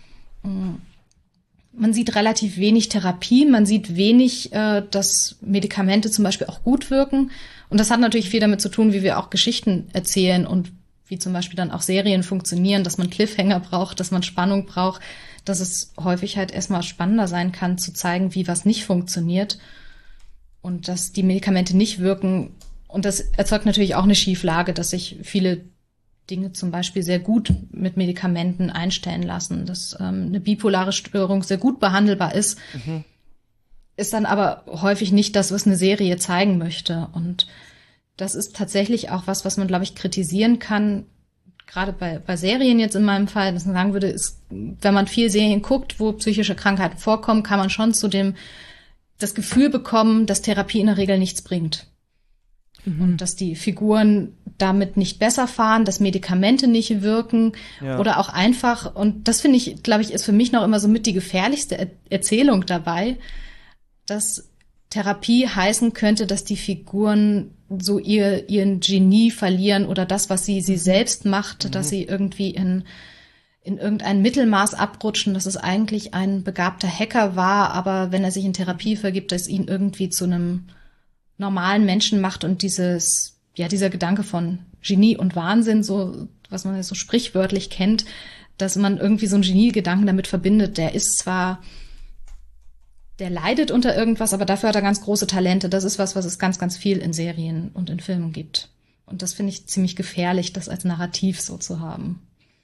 man sieht relativ wenig Therapie, man sieht wenig, dass Medikamente zum Beispiel auch gut wirken. Und das hat natürlich viel damit zu tun, wie wir auch Geschichten erzählen und wie zum Beispiel dann auch Serien funktionieren, dass man Cliffhanger braucht, dass man Spannung braucht, dass es häufig halt erstmal spannender sein kann, zu zeigen, wie was nicht funktioniert und dass die Medikamente nicht wirken. Und das erzeugt natürlich auch eine Schieflage, dass sich viele Dinge zum Beispiel sehr gut mit Medikamenten einstellen lassen, dass eine bipolare Störung sehr gut behandelbar ist, ist dann aber häufig nicht das, was eine Serie zeigen möchte. Und das ist tatsächlich auch was man, glaube ich, kritisieren kann, gerade bei Serien jetzt in meinem Fall, dass man sagen würde, ist, wenn man viel Serien guckt, wo psychische Krankheiten vorkommen, kann man schon das Gefühl bekommen, dass Therapie in der Regel nichts bringt. Und dass die Figuren damit nicht besser fahren, dass Medikamente nicht wirken oder auch einfach, und das finde ich, glaube ich, ist für mich noch immer so mit die gefährlichste Erzählung dabei, dass Therapie heißen könnte, dass die Figuren so ihren Genie verlieren oder das, was sie selbst macht, dass sie irgendwie in irgendein Mittelmaß abrutschen, dass es eigentlich ein begabter Hacker war, aber wenn er sich in Therapie vergibt, dass ihn irgendwie zu einem normalen Menschen macht und dieser Gedanke von Genie und Wahnsinn, so, was man so sprichwörtlich kennt, dass man irgendwie so einen Geniegedanken damit verbindet. Der leidet unter irgendwas, aber dafür hat er ganz große Talente. Das ist was es ganz, ganz viel in Serien und in Filmen gibt. Und das finde ich ziemlich gefährlich, das als Narrativ so zu haben.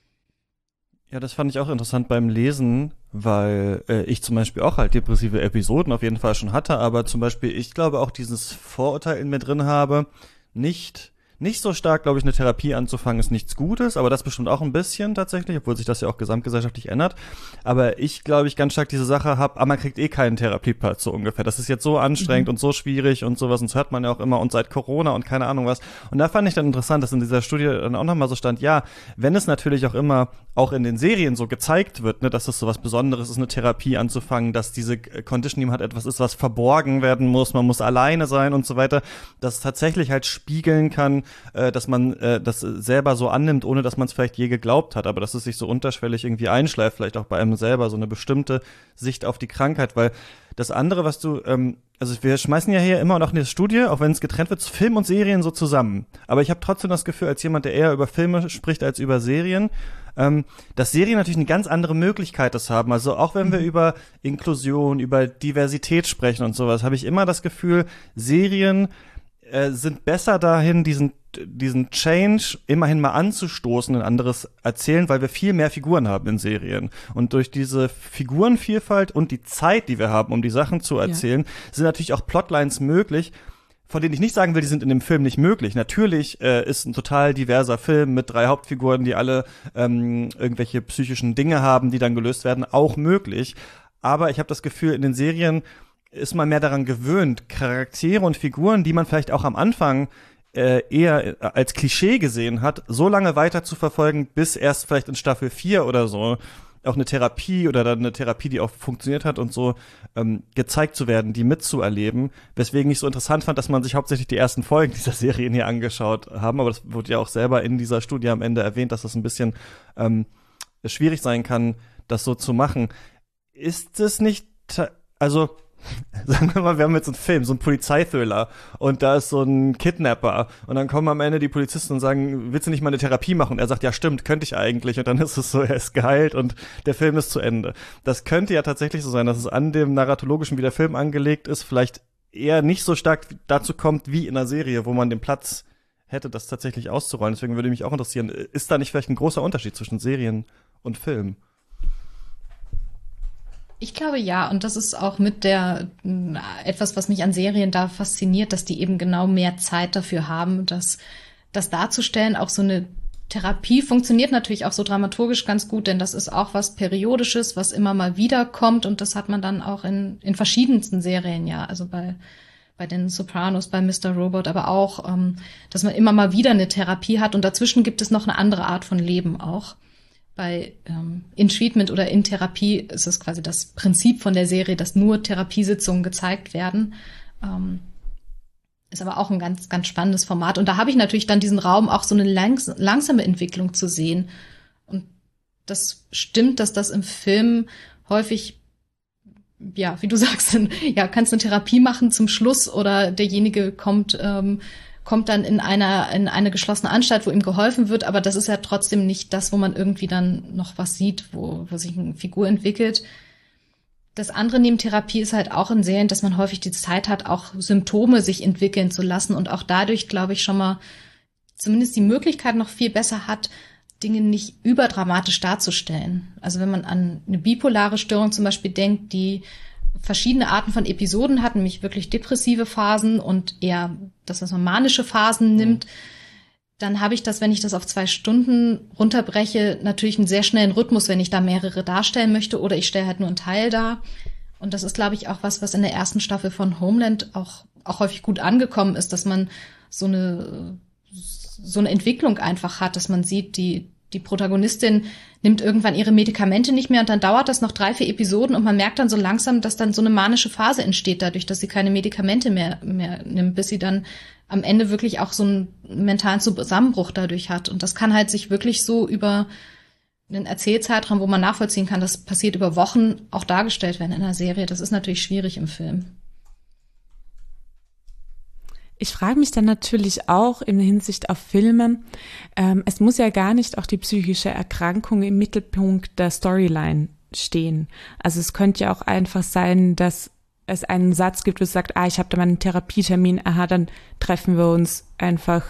Ja, das fand ich auch interessant beim Lesen, weil ich zum Beispiel auch halt depressive Episoden auf jeden Fall schon hatte, aber zum Beispiel ich glaube auch dieses Vorurteil in mir drin habe, nicht so stark, glaube ich, eine Therapie anzufangen ist nichts Gutes, aber das bestimmt auch ein bisschen tatsächlich, obwohl sich das ja auch gesamtgesellschaftlich ändert. Aber ich, glaube ich, ganz stark diese Sache habe, man kriegt keinen Therapieplatz so ungefähr. Das ist jetzt so anstrengend und so schwierig und sowas, und das hört man ja auch immer und seit Corona und keine Ahnung was. Und da fand ich dann interessant, dass in dieser Studie dann auch nochmal so stand, ja, wenn es natürlich auch immer auch in den Serien so gezeigt wird, ne, dass es so was Besonderes ist, eine Therapie anzufangen, dass diese Condition, die man hat, etwas ist, was verborgen werden muss, man muss alleine sein und so weiter, dass es tatsächlich halt spiegeln kann, dass man das selber so annimmt, ohne dass man es vielleicht je geglaubt hat, aber dass es sich so unterschwellig irgendwie einschleift, vielleicht auch bei einem selber, so eine bestimmte Sicht auf die Krankheit, weil das andere, was du, also wir schmeißen ja hier immer noch eine Studie, auch wenn es getrennt wird, Film und Serien so zusammen, aber ich habe trotzdem das Gefühl, als jemand, der eher über Filme spricht als über Serien, dass Serien natürlich eine ganz andere Möglichkeit das haben. Also auch wenn wir über Inklusion, über Diversität sprechen und sowas, habe ich immer das Gefühl, Serien sind besser dahin, diesen Change immerhin mal anzustoßen, ein anderes erzählen, weil wir viel mehr Figuren haben in Serien. Und durch diese Figurenvielfalt und die Zeit, die wir haben, um die Sachen zu erzählen, sind natürlich auch Plotlines möglich, von denen ich nicht sagen will, die sind in dem Film nicht möglich. Natürlich ist ein total diverser Film mit 3 Hauptfiguren, die alle irgendwelche psychischen Dinge haben, die dann gelöst werden, auch möglich. Aber ich habe das Gefühl, in den Serien ist man mehr daran gewöhnt, Charaktere und Figuren, die man vielleicht auch am Anfang eher als Klischee gesehen hat, so lange weiter zu verfolgen, bis erst vielleicht in Staffel 4 oder so auch eine Therapie oder dann eine Therapie, die auch funktioniert hat und so gezeigt zu werden, die mitzuerleben, weswegen ich so interessant fand, dass man sich hauptsächlich die ersten Folgen dieser Serien hier angeschaut haben, aber das wurde ja auch selber in dieser Studie am Ende erwähnt, dass das ein bisschen schwierig sein kann, das so zu machen. Ist es nicht, also sagen wir mal, wir haben jetzt einen Film, so einen Polizeithriller und da ist so ein Kidnapper und dann kommen am Ende die Polizisten und sagen, willst du nicht mal eine Therapie machen? Und er sagt, ja stimmt, könnte ich eigentlich, und dann ist es so, er ist geheilt und der Film ist zu Ende. Das könnte ja tatsächlich so sein, dass es an dem Narratologischen, wie der Film angelegt ist, vielleicht eher nicht so stark dazu kommt wie in einer Serie, wo man den Platz hätte, das tatsächlich auszurollen. Deswegen würde mich auch interessieren, ist da nicht vielleicht ein großer Unterschied zwischen Serien und Film? Ich glaube ja, und das ist auch mit etwas, was mich an Serien da fasziniert, dass die eben genau mehr Zeit dafür haben, das darzustellen. Auch so eine Therapie funktioniert natürlich auch so dramaturgisch ganz gut, denn das ist auch was Periodisches, was immer mal wieder kommt, und das hat man dann auch in verschiedensten Serien, ja, also bei den Sopranos, bei Mr. Robot, aber auch, dass man immer mal wieder eine Therapie hat, und dazwischen gibt es noch eine andere Art von Leben auch. Bei in Treatment oder in Therapie ist es quasi das Prinzip von der Serie, dass nur Therapiesitzungen gezeigt werden. Ist aber auch ein ganz, ganz spannendes Format. Und da habe ich natürlich dann diesen Raum, auch so eine langsame Entwicklung zu sehen. Und das stimmt, dass das im Film häufig, ja, wie du sagst, ja, kannst eine Therapie machen zum Schluss, oder derjenige kommt dann in eine geschlossene Anstalt, wo ihm geholfen wird, aber das ist ja trotzdem nicht das, wo man irgendwie dann noch was sieht, wo sich eine Figur entwickelt. Das andere neben Therapie ist halt auch in Serien, dass man häufig die Zeit hat, auch Symptome sich entwickeln zu lassen und auch dadurch, glaube ich, schon mal zumindest die Möglichkeit noch viel besser hat, Dinge nicht überdramatisch darzustellen. Also wenn man an eine bipolare Störung zum Beispiel denkt, die verschiedene Arten von Episoden hat, nämlich wirklich depressive Phasen und eher, dass man manische Phasen nimmt, dann habe ich das, wenn ich das auf 2 Stunden runterbreche, natürlich einen sehr schnellen Rhythmus, wenn ich da mehrere darstellen möchte, oder ich stelle halt nur einen Teil dar. Und das ist, glaube ich, auch was in der ersten Staffel von Homeland auch häufig gut angekommen ist, dass man so eine Entwicklung einfach hat, dass man sieht, die Protagonistin nimmt irgendwann ihre Medikamente nicht mehr und dann dauert das noch 3, 4 Episoden und man merkt dann so langsam, dass dann so eine manische Phase entsteht dadurch, dass sie keine Medikamente mehr nimmt, bis sie dann am Ende wirklich auch so einen mentalen Zusammenbruch dadurch hat. Und das kann halt sich wirklich so über einen Erzählzeitraum, wo man nachvollziehen kann, das passiert über Wochen, auch dargestellt werden in einer Serie. Das ist natürlich schwierig im Film. Ich frage mich dann natürlich auch in Hinsicht auf Filme, es muss ja gar nicht auch die psychische Erkrankung im Mittelpunkt der Storyline stehen. Also es könnte ja auch einfach sein, dass es einen Satz gibt, wo es sagt, ich habe da mal einen Therapietermin, dann treffen wir uns einfach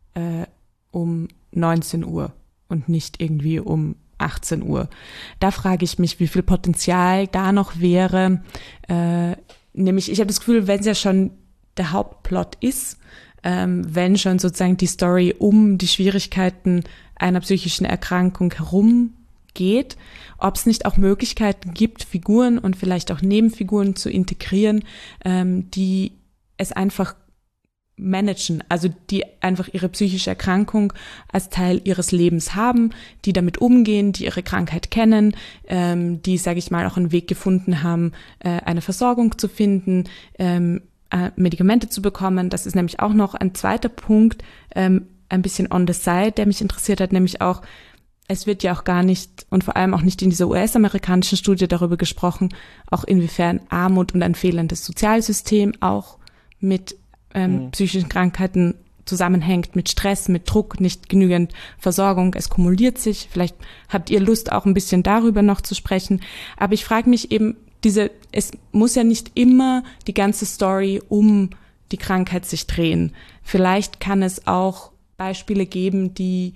um 19 Uhr und nicht irgendwie um 18 Uhr. Da frage ich mich, wie viel Potenzial da noch wäre. Nämlich, ich habe das Gefühl, wenn es ja schon der Hauptplot ist, wenn schon sozusagen die Story um die Schwierigkeiten einer psychischen Erkrankung herum geht, ob es nicht auch Möglichkeiten gibt, Figuren und vielleicht auch Nebenfiguren zu integrieren, die es einfach managen, also die einfach ihre psychische Erkrankung als Teil ihres Lebens haben, die damit umgehen, die ihre Krankheit kennen, die, sage ich mal, auch einen Weg gefunden haben, eine Versorgung zu finden, Medikamente zu bekommen. Das ist nämlich auch noch ein zweiter Punkt, ein bisschen on the side, der mich interessiert hat, nämlich auch, es wird ja auch gar nicht und vor allem auch nicht in dieser US-amerikanischen Studie darüber gesprochen, auch inwiefern Armut und ein fehlendes Sozialsystem auch mit psychischen Krankheiten zusammenhängt, mit Stress, mit Druck, nicht genügend Versorgung. Es kumuliert sich. Vielleicht habt ihr Lust, auch ein bisschen darüber noch zu sprechen. Aber ich frage mich eben, es muss ja nicht immer die ganze Story um die Krankheit sich drehen. Vielleicht kann es auch Beispiele geben, die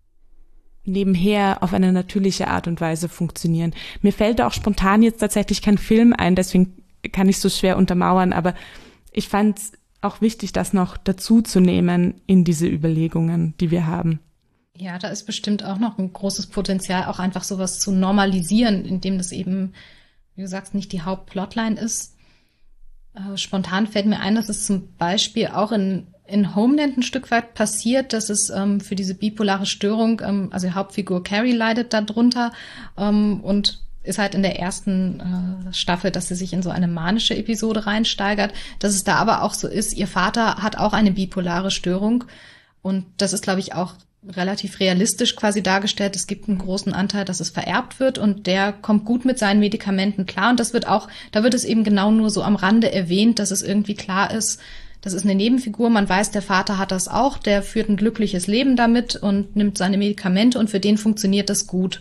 nebenher auf eine natürliche Art und Weise funktionieren. Mir fällt auch spontan jetzt tatsächlich kein Film ein, deswegen kann ich so schwer untermauern, aber ich fand es auch wichtig, das noch dazu zu nehmen in diese Überlegungen, die wir haben. Ja, da ist bestimmt auch noch ein großes Potenzial, auch einfach sowas zu normalisieren, indem das eben, wie du sagst, nicht die Hauptplotline ist. Spontan fällt mir ein, dass es zum Beispiel auch in Homeland ein Stück weit passiert, dass es für diese bipolare Störung, also die Hauptfigur Carrie leidet darunter und ist halt in der ersten Staffel, dass sie sich in so eine manische Episode reinsteigert, dass es da aber auch so ist, ihr Vater hat auch eine bipolare Störung und das ist, glaube ich, auch relativ realistisch quasi dargestellt. Es gibt einen großen Anteil, dass es vererbt wird und der kommt gut mit seinen Medikamenten klar und da wird es eben genau nur so am Rande erwähnt, dass es irgendwie klar ist, das ist eine Nebenfigur, man weiß, der Vater hat das auch, der führt ein glückliches Leben damit und nimmt seine Medikamente und für den funktioniert das gut.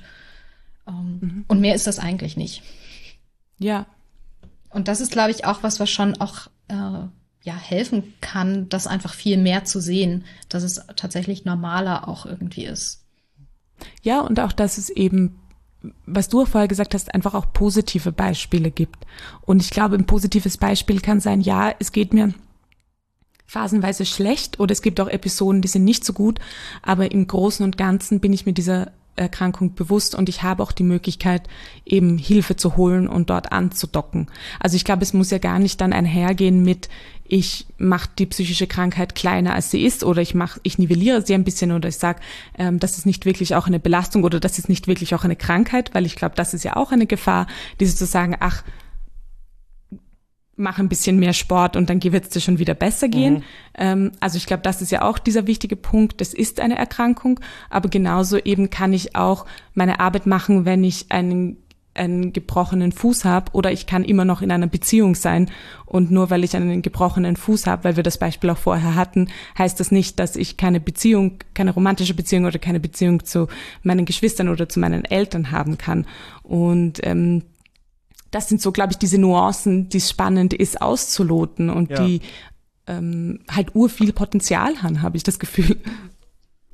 Und mehr ist das eigentlich nicht. Ja. Und das ist, glaube ich, auch was schon auch helfen kann, das einfach viel mehr zu sehen, dass es tatsächlich normaler auch irgendwie ist. Ja, und auch, dass es eben, was du vorher gesagt hast, einfach auch positive Beispiele gibt. Und ich glaube, ein positives Beispiel kann sein, ja, es geht mir phasenweise schlecht oder es gibt auch Episoden, die sind nicht so gut, aber im Großen und Ganzen bin ich mir dieser Erkrankung bewusst und ich habe auch die Möglichkeit, eben Hilfe zu holen und dort anzudocken. Also ich glaube, es muss ja gar nicht dann einhergehen mit, ich mache die psychische Krankheit kleiner, als sie ist, oder ich nivelliere sie ein bisschen, oder ich sage, das ist nicht wirklich auch eine Belastung oder das ist nicht wirklich auch eine Krankheit, weil ich glaube, das ist ja auch eine Gefahr, dieses zu sagen, mach ein bisschen mehr Sport und dann wird es dir schon wieder besser gehen. Also ich glaube, das ist ja auch dieser wichtige Punkt. Das ist eine Erkrankung, aber genauso eben kann ich auch meine Arbeit machen, wenn ich einen gebrochenen Fuß habe oder ich kann immer noch in einer Beziehung sein und nur weil ich einen gebrochenen Fuß habe, weil wir das Beispiel auch vorher hatten, heißt das nicht, dass ich keine romantische Beziehung oder keine Beziehung zu meinen Geschwistern oder zu meinen Eltern haben kann. Und das sind so, glaube ich, diese Nuancen, die es spannend ist, auszuloten und die halt urviel Potenzial haben, habe ich das Gefühl.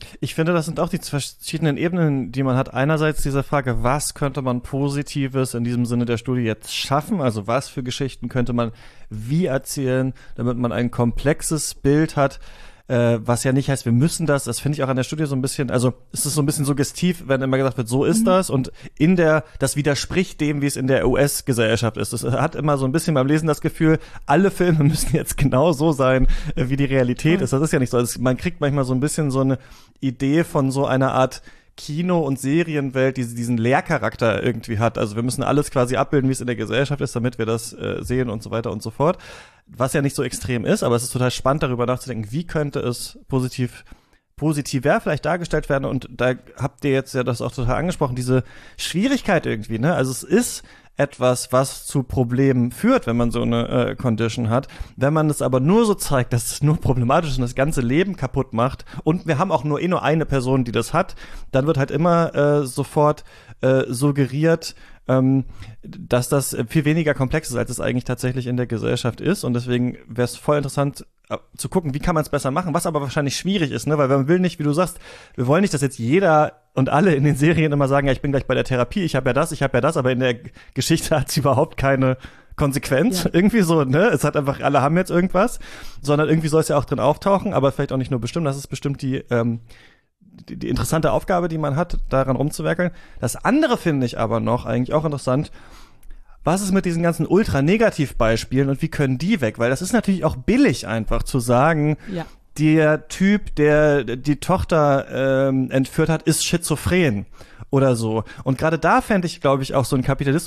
Ich finde, das sind auch die verschiedenen Ebenen, die man hat. Einerseits diese Frage, was könnte man Positives in diesem Sinne der Studie jetzt schaffen? Also was für Geschichten könnte man wie erzählen, damit man ein komplexes Bild hat? Was ja nicht heißt, wir müssen das. Das finde ich auch an der Studie so ein bisschen, also es ist so ein bisschen suggestiv, wenn immer gesagt wird, so ist das. Und das widerspricht dem, wie es in der US-Gesellschaft ist. Es hat immer so ein bisschen beim Lesen das Gefühl, alle Filme müssen jetzt genau so sein, wie die Realität ist. Das ist ja nicht so. Also man kriegt manchmal so ein bisschen so eine Idee von so einer Art Kino- und Serienwelt, die diesen Lehrcharakter irgendwie hat. Also wir müssen alles quasi abbilden, wie es in der Gesellschaft ist, damit wir das sehen und so weiter und so fort. Was ja nicht so extrem ist, aber es ist total spannend, darüber nachzudenken, wie könnte es positiver vielleicht dargestellt werden. Und da habt ihr jetzt ja das auch total angesprochen, diese Schwierigkeit irgendwie, ne? Also es ist etwas, was zu Problemen führt, wenn man so eine Condition hat. Wenn man es aber nur so zeigt, dass es nur problematisch ist und das ganze Leben kaputt macht und wir haben auch nur eine Person, die das hat, dann wird halt immer sofort suggeriert, dass das viel weniger komplex ist, als es eigentlich tatsächlich in der Gesellschaft ist. Und deswegen wäre es voll interessant zu gucken, wie kann man es besser machen, was aber wahrscheinlich schwierig ist, ne? Weil man will nicht, wie du sagst, wir wollen nicht, dass jetzt jeder und alle in den Serien immer sagen, ja, ich bin gleich bei der Therapie, ich habe ja das, aber in der Geschichte hat es überhaupt keine Konsequenz, irgendwie so, ne? Es hat einfach, alle haben jetzt irgendwas, sondern irgendwie soll es ja auch drin auftauchen, aber vielleicht auch nicht nur bestimmt, das ist bestimmt die interessante Aufgabe, die man hat, daran rumzuwerkeln. Das andere finde ich aber noch eigentlich auch interessant. Was ist mit diesen ganzen Ultra-Negativ-Beispielen und wie können die weg? Weil das ist natürlich auch billig einfach zu sagen, der Typ, der die Tochter entführt hat, ist schizophren oder so. Und gerade da fände ich, glaube ich, auch so einen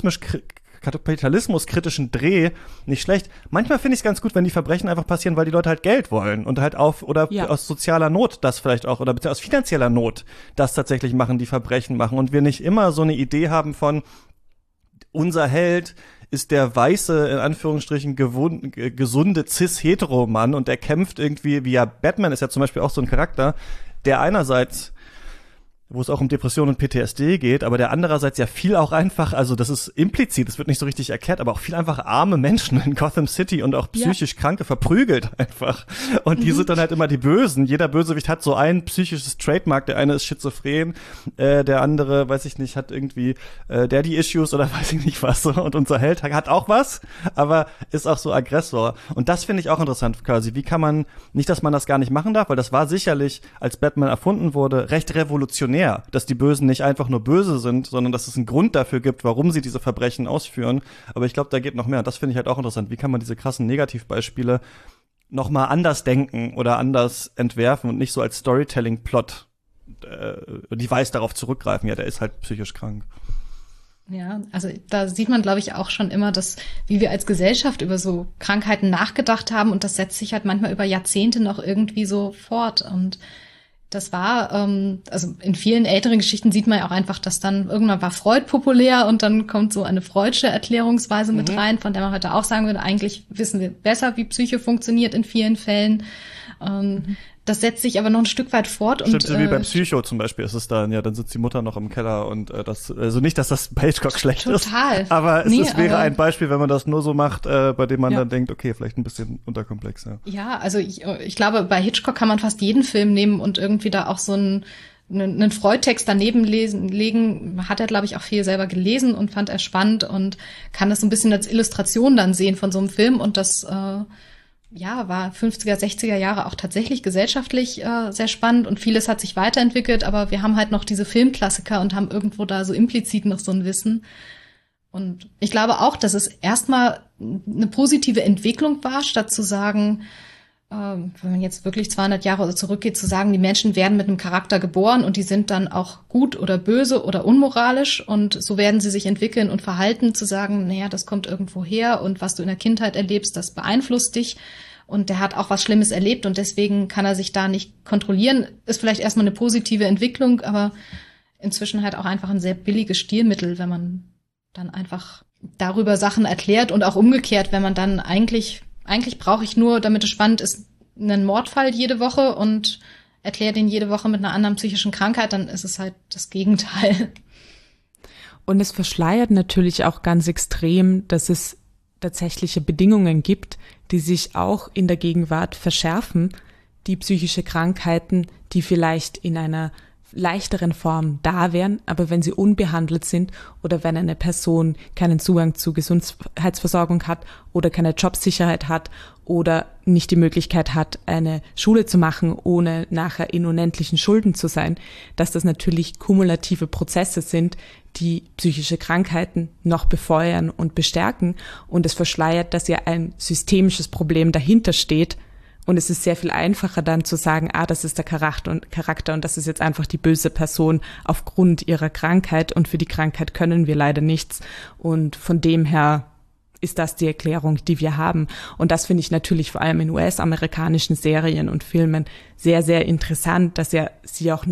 kapitalismuskritischen Dreh nicht schlecht. Manchmal finde ich es ganz gut, wenn die Verbrechen einfach passieren, weil die Leute halt Geld wollen und halt aus sozialer Not das vielleicht auch oder beziehungsweise aus finanzieller Not das tatsächlich machen, die Verbrechen machen und wir nicht immer so eine Idee haben von unser Held ist der weiße, in Anführungsstrichen, gesunde Cis-Hetero-Mann und der kämpft irgendwie, wie ja Batman ist ja zum Beispiel auch so ein Charakter, der einerseits, wo es auch um Depression und PTSD geht, aber der andererseits ja viel auch einfach, also das ist implizit, das wird nicht so richtig erklärt, aber auch viel einfach arme Menschen in Gotham City und auch psychisch Kranke verprügelt einfach. Und die sind dann halt immer die Bösen. Jeder Bösewicht hat so ein psychisches Trademark. Der eine ist schizophren, der andere, weiß ich nicht, hat irgendwie Daddy-Issues oder weiß ich nicht was. So. Und unser Held hat auch was, aber ist auch so Aggressor. Und das finde ich auch interessant quasi. Wie kann man, nicht, dass man das gar nicht machen darf, weil das war sicherlich, als Batman erfunden wurde, recht revolutionär, dass die Bösen nicht einfach nur böse sind, sondern dass es einen Grund dafür gibt, warum sie diese Verbrechen ausführen. Aber ich glaube, da geht noch mehr. Das finde ich halt auch interessant. Wie kann man diese krassen Negativbeispiele noch mal anders denken oder anders entwerfen und nicht so als Storytelling-Plot Device darauf zurückgreifen. Ja, der ist halt psychisch krank. Ja, also da sieht man, glaube ich, auch schon immer, dass, wie wir als Gesellschaft über so Krankheiten nachgedacht haben und das setzt sich halt manchmal über Jahrzehnte noch irgendwie so fort und das war, also in vielen älteren Geschichten sieht man ja auch einfach, dass dann irgendwann war Freud populär und dann kommt so eine Freudsche Erklärungsweise mit rein, von der man heute auch sagen würde, eigentlich wissen wir besser, wie Psyche funktioniert in vielen Fällen. Das setzt sich aber noch ein Stück weit fort. Stimmt, so wie bei Psycho zum Beispiel ist es dann, ja, dann sitzt die Mutter noch im Keller und also nicht, dass das bei Hitchcock schlecht ist. Total. Aber es wäre ein Beispiel, wenn man das nur so macht, bei dem man dann denkt, okay, vielleicht ein bisschen unterkomplex, ja. Ja, also ich glaube, bei Hitchcock kann man fast jeden Film nehmen und irgendwie da auch so einen Freud-Text daneben legen, hat er, glaube ich, auch viel selber gelesen und fand er spannend und kann das so ein bisschen als Illustration dann sehen von so einem Film und das war 50er, 60er Jahre auch tatsächlich gesellschaftlich sehr spannend und vieles hat sich weiterentwickelt, aber wir haben halt noch diese Filmklassiker und haben irgendwo da so implizit noch so ein Wissen. Und ich glaube auch, dass es erstmal eine positive Entwicklung war, statt zu sagen, wenn man jetzt wirklich 200 Jahre zurückgeht, zu sagen, die Menschen werden mit einem Charakter geboren und die sind dann auch gut oder böse oder unmoralisch und so werden sie sich entwickeln und verhalten, zu sagen, naja, das kommt irgendwo her und was du in der Kindheit erlebst, das beeinflusst dich und der hat auch was Schlimmes erlebt und deswegen kann er sich da nicht kontrollieren, ist vielleicht erstmal eine positive Entwicklung, aber inzwischen halt auch einfach ein sehr billiges Stilmittel, wenn man dann einfach darüber Sachen erklärt und auch umgekehrt, wenn man dann eigentlich brauche ich nur, damit es spannend ist, einen Mordfall jede Woche und erkläre den jede Woche mit einer anderen psychischen Krankheit, dann ist es halt das Gegenteil. Und es verschleiert natürlich auch ganz extrem, dass es tatsächliche Bedingungen gibt, die sich auch in der Gegenwart verschärfen. die psychische Krankheiten, die vielleicht in einer leichteren Form da wären, aber wenn sie unbehandelt sind oder wenn eine Person keinen Zugang zu Gesundheitsversorgung hat oder keine Jobsicherheit hat oder nicht die Möglichkeit hat, eine Schule zu machen, ohne nachher in unendlichen Schulden zu sein, dass das natürlich kumulative Prozesse sind, die psychische Krankheiten noch befeuern und bestärken, und es verschleiert, dass ja ein systemisches Problem dahinter steht. Und es ist sehr viel einfacher dann zu sagen, das ist der Charakter und das ist jetzt einfach die böse Person aufgrund ihrer Krankheit und für die Krankheit können wir leider nichts. Und von dem her ist das die Erklärung, die wir haben. Und das finde ich natürlich vor allem in US-amerikanischen Serien und Filmen sehr, sehr interessant, dass ja sie auch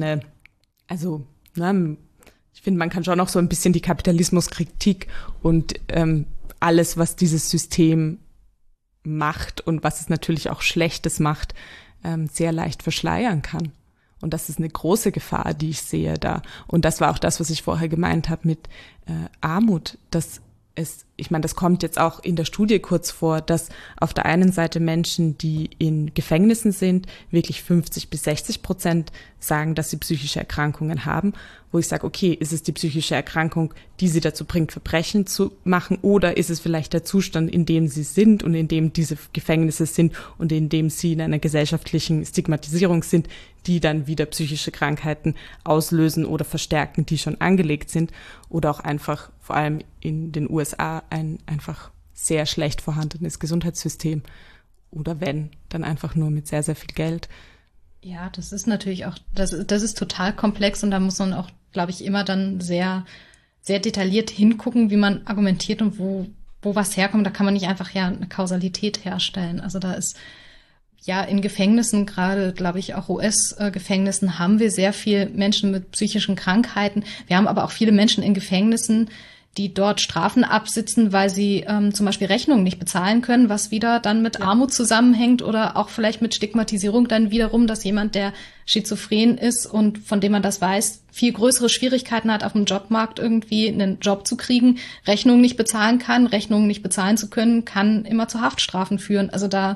ich finde, man kann schon auch so ein bisschen die Kapitalismuskritik und alles, was dieses System macht und was es natürlich auch Schlechtes macht, sehr leicht verschleiern kann. Und das ist eine große Gefahr, die ich sehe da. Und das war auch das, was ich vorher gemeint habe mit Armut, dass ich meine, das kommt jetzt auch in der Studie kurz vor, dass auf der einen Seite Menschen, die in Gefängnissen sind, wirklich 50-60% sagen, dass sie psychische Erkrankungen haben, wo ich sage, okay, ist es die psychische Erkrankung, die sie dazu bringt, Verbrechen zu machen, oder ist es vielleicht der Zustand, in dem sie sind und in dem diese Gefängnisse sind und in dem sie in einer gesellschaftlichen Stigmatisierung sind, die dann wieder psychische Krankheiten auslösen oder verstärken, die schon angelegt sind, oder auch einfach vor allem in den USA ein einfach sehr schlecht vorhandenes Gesundheitssystem, oder wenn, dann einfach nur mit sehr, sehr viel Geld. Ja, das ist natürlich auch, das ist total komplex und da muss man auch, glaube ich, immer dann sehr, sehr detailliert hingucken, wie man argumentiert und wo was herkommt. Da kann man nicht einfach eine Kausalität herstellen. Also da ist in Gefängnissen, gerade, glaube ich, auch US-Gefängnissen, haben wir sehr viel Menschen mit psychischen Krankheiten. Wir haben aber auch viele Menschen in Gefängnissen, die dort Strafen absitzen, weil sie zum Beispiel Rechnungen nicht bezahlen können, was wieder dann mit Armut zusammenhängt oder auch vielleicht mit Stigmatisierung dann wiederum, dass jemand, der schizophren ist und von dem man das weiß, viel größere Schwierigkeiten hat, auf dem Jobmarkt irgendwie einen Job zu kriegen, Rechnungen nicht bezahlen kann, Rechnungen nicht bezahlen zu können, kann immer zu Haftstrafen führen. Also da,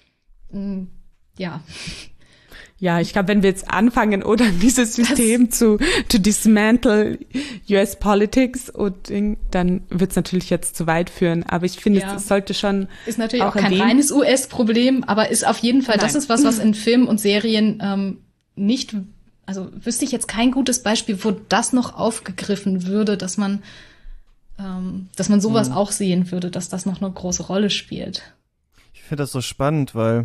Ja, ich glaube, wenn wir jetzt anfangen, oder dieses System to dismantle US Politics, dann wird es natürlich jetzt zu weit führen. Aber ich finde, es sollte schon ist natürlich auch kein reines US-Problem, aber ist auf jeden Fall, das ist was in Filmen und Serien nicht, also wüsste ich jetzt kein gutes Beispiel, wo das noch aufgegriffen würde, dass man sowas auch sehen würde, dass das noch eine große Rolle spielt. Ich finde das so spannend, weil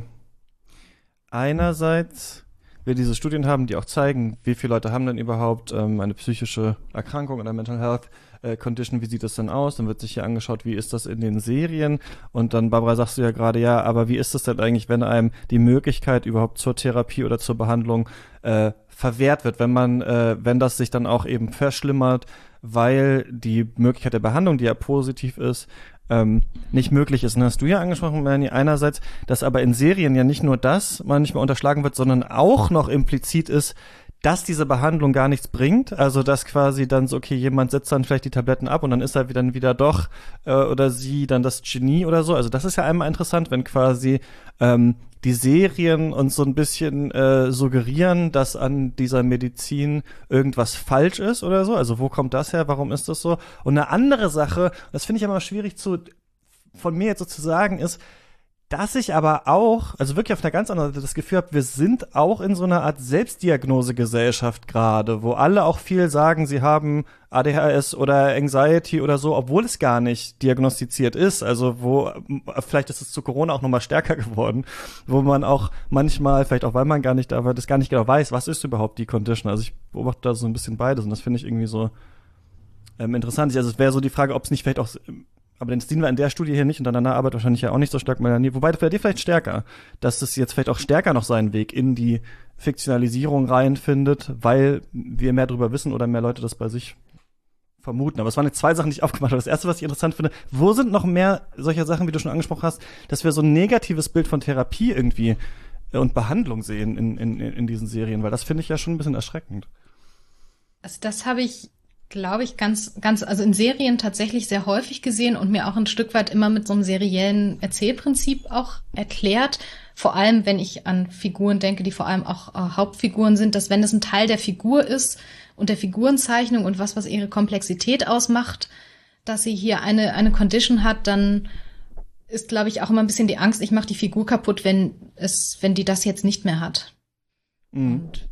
einerseits wir diese Studien haben, die auch zeigen, wie viele Leute haben denn überhaupt eine psychische Erkrankung oder Mental Health Condition, wie sieht das denn aus? Dann wird sich hier angeschaut, wie ist das in den Serien? Und dann, Barbara, sagst du ja gerade, aber wie ist das denn eigentlich, wenn einem die Möglichkeit überhaupt zur Therapie oder zur Behandlung verwehrt wird, wenn das sich dann auch eben verschlimmert, weil die Möglichkeit der Behandlung, die ja positiv ist, nicht möglich ist. Und hast du ja angesprochen, Melanie, einerseits, dass aber in Serien ja nicht nur das manchmal unterschlagen wird, sondern auch noch implizit ist, dass diese Behandlung gar nichts bringt. Also dass quasi dann so, okay, jemand setzt dann vielleicht die Tabletten ab und dann ist er dann wieder doch oder sie dann das Genie oder so. Also das ist ja einmal interessant, wenn quasi die Serien uns so ein bisschen suggerieren, dass an dieser Medizin irgendwas falsch ist oder so. Also wo kommt das her? Warum ist das so? Und eine andere Sache, das finde ich immer schwierig von mir jetzt sozusagen, ist, dass ich aber auch, also wirklich auf einer ganz anderen Seite das Gefühl habe, wir sind auch in so einer Art Selbstdiagnosegesellschaft gerade, wo alle auch viel sagen, sie haben ADHS oder Anxiety oder so, obwohl es gar nicht diagnostiziert ist. Also vielleicht ist es zu Corona auch nochmal stärker geworden, wo man auch manchmal, vielleicht auch weil man gar nicht da war, das gar nicht genau weiß, was ist überhaupt die Condition. Also ich beobachte da so ein bisschen beides und das finde ich irgendwie so interessant. Also es wäre so die Frage, ob es nicht vielleicht auch, aber den sehen wir in der Studie hier nicht und an deiner Arbeit wahrscheinlich ja auch nicht so stark, Melanie. Wobei bei dir vielleicht stärker, dass es jetzt vielleicht auch stärker noch seinen Weg in die Fiktionalisierung reinfindet, weil wir mehr darüber wissen oder mehr Leute das bei sich vermuten. Aber es waren jetzt zwei Sachen, die ich aufgemacht habe. Das erste, was ich interessant finde, wo sind noch mehr solcher Sachen, wie du schon angesprochen hast, dass wir so ein negatives Bild von Therapie irgendwie und Behandlung sehen in diesen Serien, weil das finde ich ja schon ein bisschen erschreckend. Also das habe ich glaube ich, also in Serien tatsächlich sehr häufig gesehen und mir auch ein Stück weit immer mit so einem seriellen Erzählprinzip auch erklärt. Vor allem, wenn ich an Figuren denke, die vor allem auch Hauptfiguren sind, dass wenn es ein Teil der Figur ist und der Figurenzeichnung und was ihre Komplexität ausmacht, dass sie hier eine Condition hat, dann ist, glaube ich, auch immer ein bisschen die Angst, ich mache die Figur kaputt, wenn die das jetzt nicht mehr hat. Und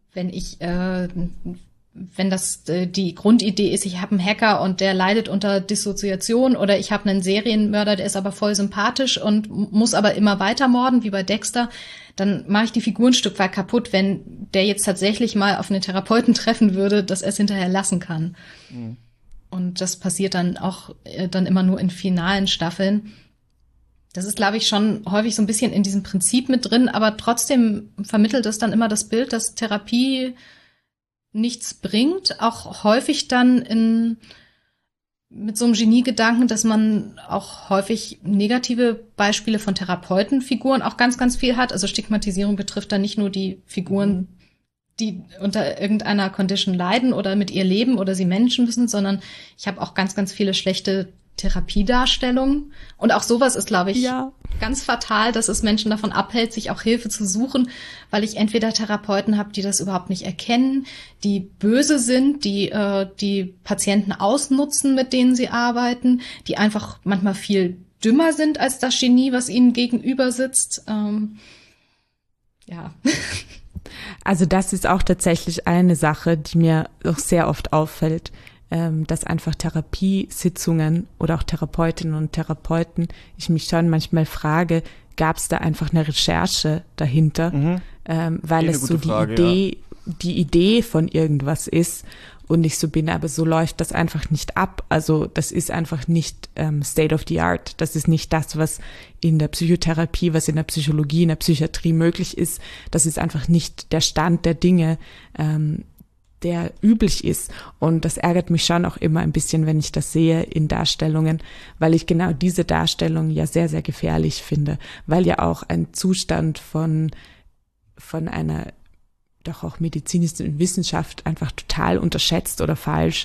wenn das die Grundidee ist, ich habe einen Hacker und der leidet unter Dissoziation oder ich habe einen Serienmörder, der ist aber voll sympathisch und muss aber immer weiter morden, wie bei Dexter, dann mache ich die Figur ein Stück weit kaputt, wenn der jetzt tatsächlich mal auf einen Therapeuten treffen würde, dass er es hinterher lassen kann. Mhm. Und das passiert dann auch dann immer nur in finalen Staffeln. Das ist, glaube ich, schon häufig so ein bisschen in diesem Prinzip mit drin, aber trotzdem vermittelt es dann immer das Bild, dass Therapie nichts bringt, auch häufig dann mit so einem Geniegedanken, dass man auch häufig negative Beispiele von Therapeutenfiguren auch ganz, ganz viel hat. Also Stigmatisierung betrifft dann nicht nur die Figuren, die unter irgendeiner Condition leiden oder mit ihr leben oder sie managen müssen, sondern ich habe auch ganz, ganz viele schlechte Therapiedarstellungen. Und auch sowas ist, glaube ich, ganz fatal, dass es Menschen davon abhält, sich auch Hilfe zu suchen, weil ich entweder Therapeuten habe, die das überhaupt nicht erkennen, die böse sind, die Patienten ausnutzen, mit denen sie arbeiten, die einfach manchmal viel dümmer sind als das Genie, was ihnen gegenüber sitzt. Also das ist auch tatsächlich eine Sache, die mir auch sehr oft auffällt, dass einfach Therapiesitzungen oder auch Therapeutinnen und Therapeuten, ich mich schon manchmal frage, gab es da einfach eine Recherche dahinter, weil es so die Idee von irgendwas ist und ich so bin, aber so läuft das einfach nicht ab. Also das ist einfach nicht State of the Art. Das ist nicht das, was in der Psychotherapie, was in der Psychologie, in der Psychiatrie möglich ist. Das ist einfach nicht der Stand der Dinge, der üblich ist. Und das ärgert mich schon auch immer ein bisschen, wenn ich das sehe in Darstellungen, weil ich genau diese Darstellung ja sehr, sehr gefährlich finde, weil ja auch ein Zustand von einer doch auch medizinischen Wissenschaft einfach total unterschätzt oder falsch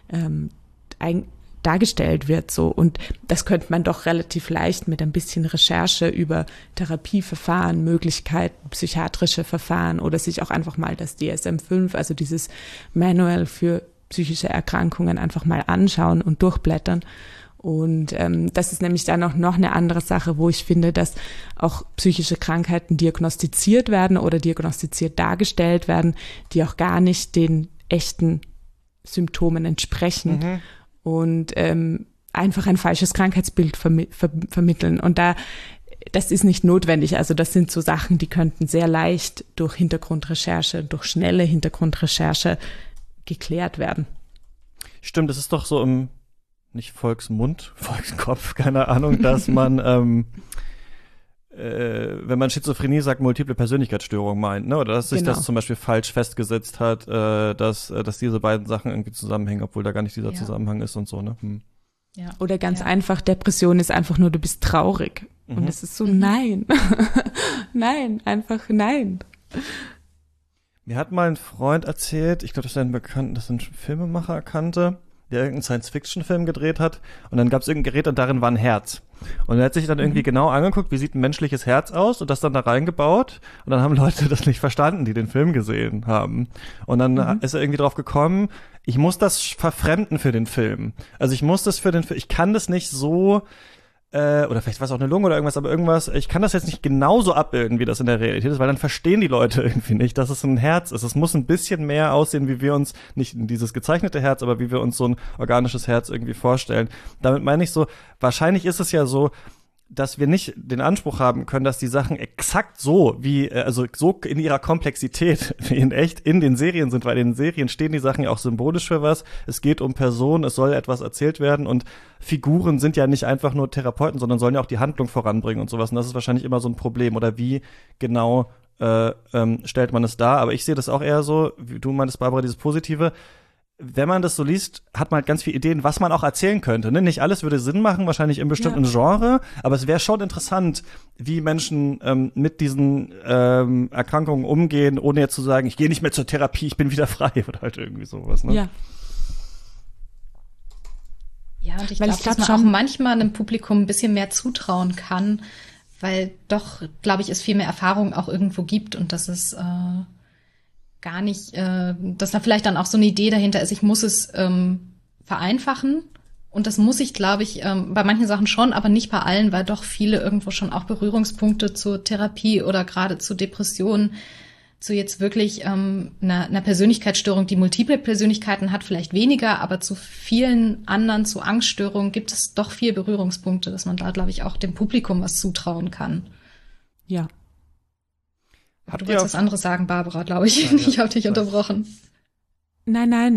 dargestellt wird so. Und das könnte man doch relativ leicht mit ein bisschen Recherche über Therapieverfahren, Möglichkeiten, psychiatrische Verfahren oder sich auch einfach mal das DSM-5, also dieses Manual für psychische Erkrankungen einfach mal anschauen und durchblättern. Und das ist nämlich dann auch noch eine andere Sache, wo ich finde, dass auch psychische Krankheiten diagnostiziert werden oder diagnostiziert dargestellt werden, die auch gar nicht den echten Symptomen entsprechen und einfach ein falsches Krankheitsbild vermitteln. Und das ist nicht notwendig. Also das sind so Sachen, die könnten sehr leicht durch Hintergrundrecherche, durch schnelle Hintergrundrecherche geklärt werden. Stimmt, das ist doch so im nicht Volksmund, Volkskopf, keine Ahnung, dass man, wenn man Schizophrenie sagt, multiple Persönlichkeitsstörung meint, ne? Oder dass sich das zum Beispiel falsch festgesetzt hat, dass diese beiden Sachen irgendwie zusammenhängen, obwohl da gar nicht dieser Zusammenhang ist und so, ne? Ja. Oder ganz einfach, Depression ist einfach nur, du bist traurig. Und es ist so, nein. Nein, einfach nein. Mir hat mal ein Freund erzählt, ich glaube, das ist ein Filmemacher kannte, der irgendeinen Science-Fiction-Film gedreht hat und dann gab es irgendein Gerät und darin war ein Herz. Und er hat sich dann irgendwie genau angeguckt, wie sieht ein menschliches Herz aus und das dann da reingebaut und dann haben Leute das nicht verstanden, die den Film gesehen haben. Und dann ist er irgendwie drauf gekommen, ich muss das verfremden für den Film. Also ich muss das ich kann das nicht so oder vielleicht war es auch eine Lunge oder irgendwas, aber irgendwas, ich kann das jetzt nicht genauso abbilden, wie das in der Realität ist, weil dann verstehen die Leute irgendwie nicht, dass es ein Herz ist. Es muss ein bisschen mehr aussehen, wie wir uns, nicht dieses gezeichnete Herz, aber wie wir uns so ein organisches Herz irgendwie vorstellen. Damit meine ich so, wahrscheinlich ist es ja so, dass wir nicht den Anspruch haben können, dass die Sachen exakt so also so in ihrer Komplexität wie in echt in den Serien sind, weil in den Serien stehen die Sachen ja auch symbolisch für was. Es geht um Personen, es soll etwas erzählt werden und Figuren sind ja nicht einfach nur Therapeuten, sondern sollen ja auch die Handlung voranbringen und sowas. Und das ist wahrscheinlich immer so ein Problem. Oder wie genau stellt man es dar? Aber ich sehe das auch eher so, wie du meintest, Barbara, dieses Positive. Wenn man das so liest, hat man halt ganz viele Ideen, was man auch erzählen könnte. Ne? Nicht alles würde Sinn machen, wahrscheinlich im bestimmten Genre, aber es wäre schon interessant, wie Menschen mit diesen Erkrankungen umgehen, ohne jetzt zu sagen, ich gehe nicht mehr zur Therapie, ich bin wieder frei oder halt irgendwie sowas. Ne? Ja. Ja, und ich glaube, dass man auch manchmal einem Publikum ein bisschen mehr zutrauen kann, weil doch, glaube ich, es viel mehr Erfahrung auch irgendwo gibt und dass es gar nicht, dass da vielleicht dann auch so eine Idee dahinter ist, ich muss es vereinfachen. Und das muss ich, glaube ich, bei manchen Sachen schon, aber nicht bei allen, weil doch viele irgendwo schon auch Berührungspunkte zur Therapie oder gerade zu Depressionen, zu jetzt wirklich einer Persönlichkeitsstörung, die multiple Persönlichkeiten hat, vielleicht weniger, aber zu vielen anderen, zu Angststörungen gibt es doch viel Berührungspunkte, dass man da, glaube ich, auch dem Publikum was zutrauen kann. Ja. Du wolltest was anderes sagen, Barbara, glaube ich. Ja, ich habe dich unterbrochen. Nein.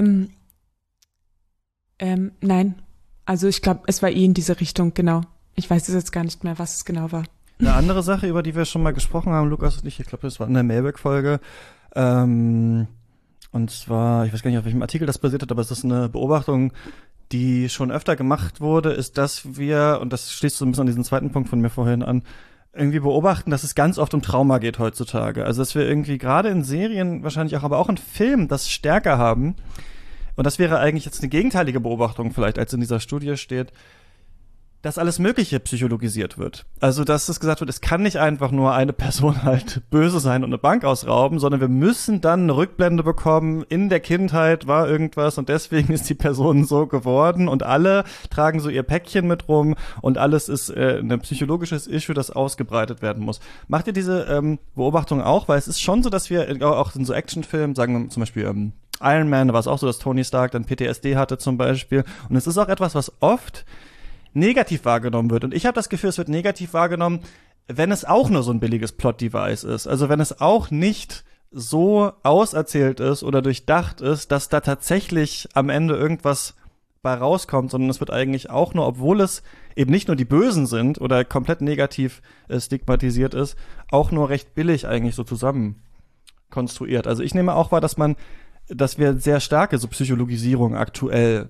Nein. Also ich glaube, es war in diese Richtung, genau. Ich weiß jetzt gar nicht mehr, was es genau war. Eine andere Sache, über die wir schon mal gesprochen haben, Lukas und ich glaube, das war in der Mailback-Folge. Und zwar, ich weiß gar nicht, auf welchem Artikel das basiert hat, aber es ist eine Beobachtung, die schon öfter gemacht wurde, ist, dass wir, und das schließt so ein bisschen an diesen zweiten Punkt von mir vorhin an, irgendwie beobachten, dass es ganz oft um Trauma geht heutzutage. Also dass wir irgendwie gerade in Serien wahrscheinlich auch, aber auch in Filmen das stärker haben. Und das wäre eigentlich jetzt eine gegenteilige Beobachtung vielleicht, als in dieser Studie steht, dass alles Mögliche psychologisiert wird. Also, dass es gesagt wird, es kann nicht einfach nur eine Person halt böse sein und eine Bank ausrauben, sondern wir müssen dann eine Rückblende bekommen, in der Kindheit war irgendwas und deswegen ist die Person so geworden und alle tragen so ihr Päckchen mit rum und alles ist ein psychologisches Issue, das ausgebreitet werden muss. Macht ihr diese Beobachtung auch? Weil es ist schon so, dass wir auch in so Actionfilmen, sagen wir zum Beispiel Iron Man, da war es auch so, dass Tony Stark dann PTSD hatte zum Beispiel. Und es ist auch etwas, was oft negativ wahrgenommen wird. Und ich habe das Gefühl, es wird negativ wahrgenommen, wenn es auch nur so ein billiges Plot-Device ist. Also wenn es auch nicht so auserzählt ist oder durchdacht ist, dass da tatsächlich am Ende irgendwas bei rauskommt, sondern es wird eigentlich auch nur, obwohl es eben nicht nur die Bösen sind oder komplett negativ stigmatisiert ist, auch nur recht billig eigentlich so zusammen konstruiert. Also ich nehme auch wahr, dass wir sehr starke so Psychologisierung aktuell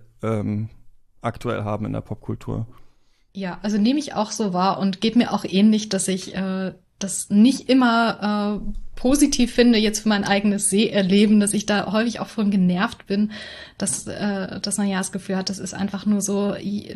haben in der Popkultur. Ja, also nehme ich auch so wahr und geht mir auch ähnlich, dass ich das nicht immer positiv finde, jetzt für mein eigenes Seherleben, dass ich da häufig auch von genervt bin, dass man ja das Gefühl hat, das ist einfach nur so,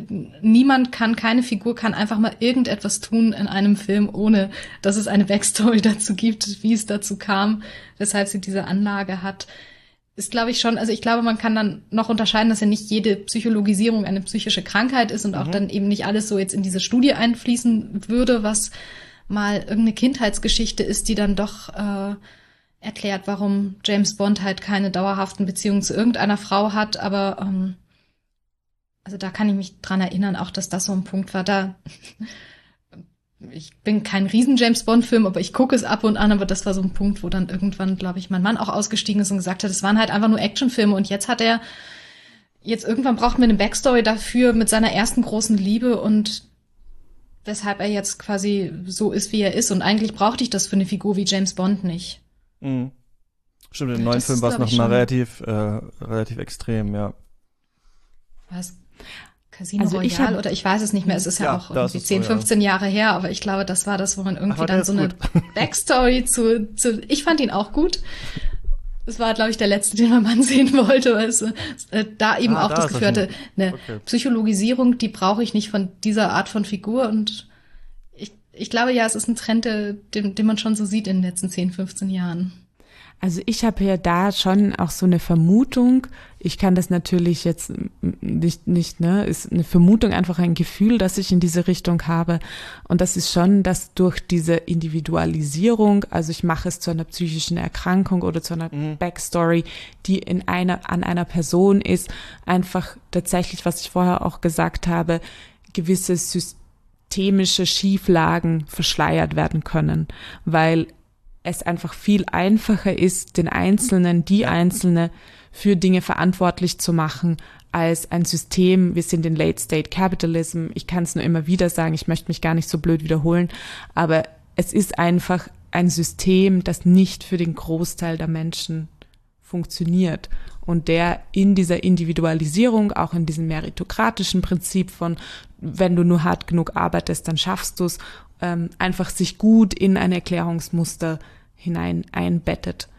keine Figur kann einfach mal irgendetwas tun in einem Film, ohne dass es eine Backstory dazu gibt, wie es dazu kam, weshalb sie diese Anlage hat. Ist, glaube ich, schon, also ich glaube, man kann dann noch unterscheiden, dass ja nicht jede Psychologisierung eine psychische Krankheit ist und auch dann eben nicht alles so jetzt in diese Studie einfließen würde, was mal irgendeine Kindheitsgeschichte ist, die dann doch erklärt, warum James Bond halt keine dauerhaften Beziehungen zu irgendeiner Frau hat, aber also da kann ich mich dran erinnern, auch dass das so ein Punkt war, da ich bin kein riesen James-Bond-Film, aber ich gucke es ab und an, aber das war so ein Punkt, wo dann irgendwann, glaube ich, mein Mann auch ausgestiegen ist und gesagt hat, es waren halt einfach nur Actionfilme und jetzt irgendwann braucht man eine Backstory dafür mit seiner ersten großen Liebe und weshalb er jetzt quasi so ist, wie er ist und eigentlich brauchte ich das für eine Figur wie James Bond nicht. Mhm. Stimmt, im neuen Film war es noch mal relativ extrem, ja. Was? Casino Royale oder ich weiß es nicht mehr, es ist ja auch irgendwie 10, 15 Jahre her, aber ich glaube, das war das, wo man irgendwie dann so eine Backstory ich fand ihn auch gut. Es war, glaube ich, der letzte, den mein Mann sehen wollte, weil es da eben auch das Gefühl hatte, eine Psychologisierung, die brauche ich nicht von dieser Art von Figur und ich glaube ja, es ist ein Trend, den man schon so sieht in den letzten 10, 15 Jahren. Also ich habe ja da schon auch so eine Vermutung, ich kann das natürlich jetzt nicht, ne, ist eine Vermutung, einfach ein Gefühl, das ich in diese Richtung habe. Und das ist schon, dass durch diese Individualisierung, also ich mache es zu einer psychischen Erkrankung oder zu einer Backstory, die an einer Person ist, einfach tatsächlich, was ich vorher auch gesagt habe, gewisse systemische Schieflagen verschleiert werden können, weil es einfach viel einfacher ist, die Einzelne für Dinge verantwortlich zu machen, als ein System. Wir sind in Late State Capitalism. Ich kann es nur immer wieder sagen, ich möchte mich gar nicht so blöd wiederholen, aber es ist einfach ein System, das nicht für den Großteil der Menschen funktioniert und der in dieser Individualisierung, auch in diesem meritokratischen Prinzip von, wenn du nur hart genug arbeitest, dann schaffst du es, einfach sich gut in ein Erklärungsmuster hinein einbettet.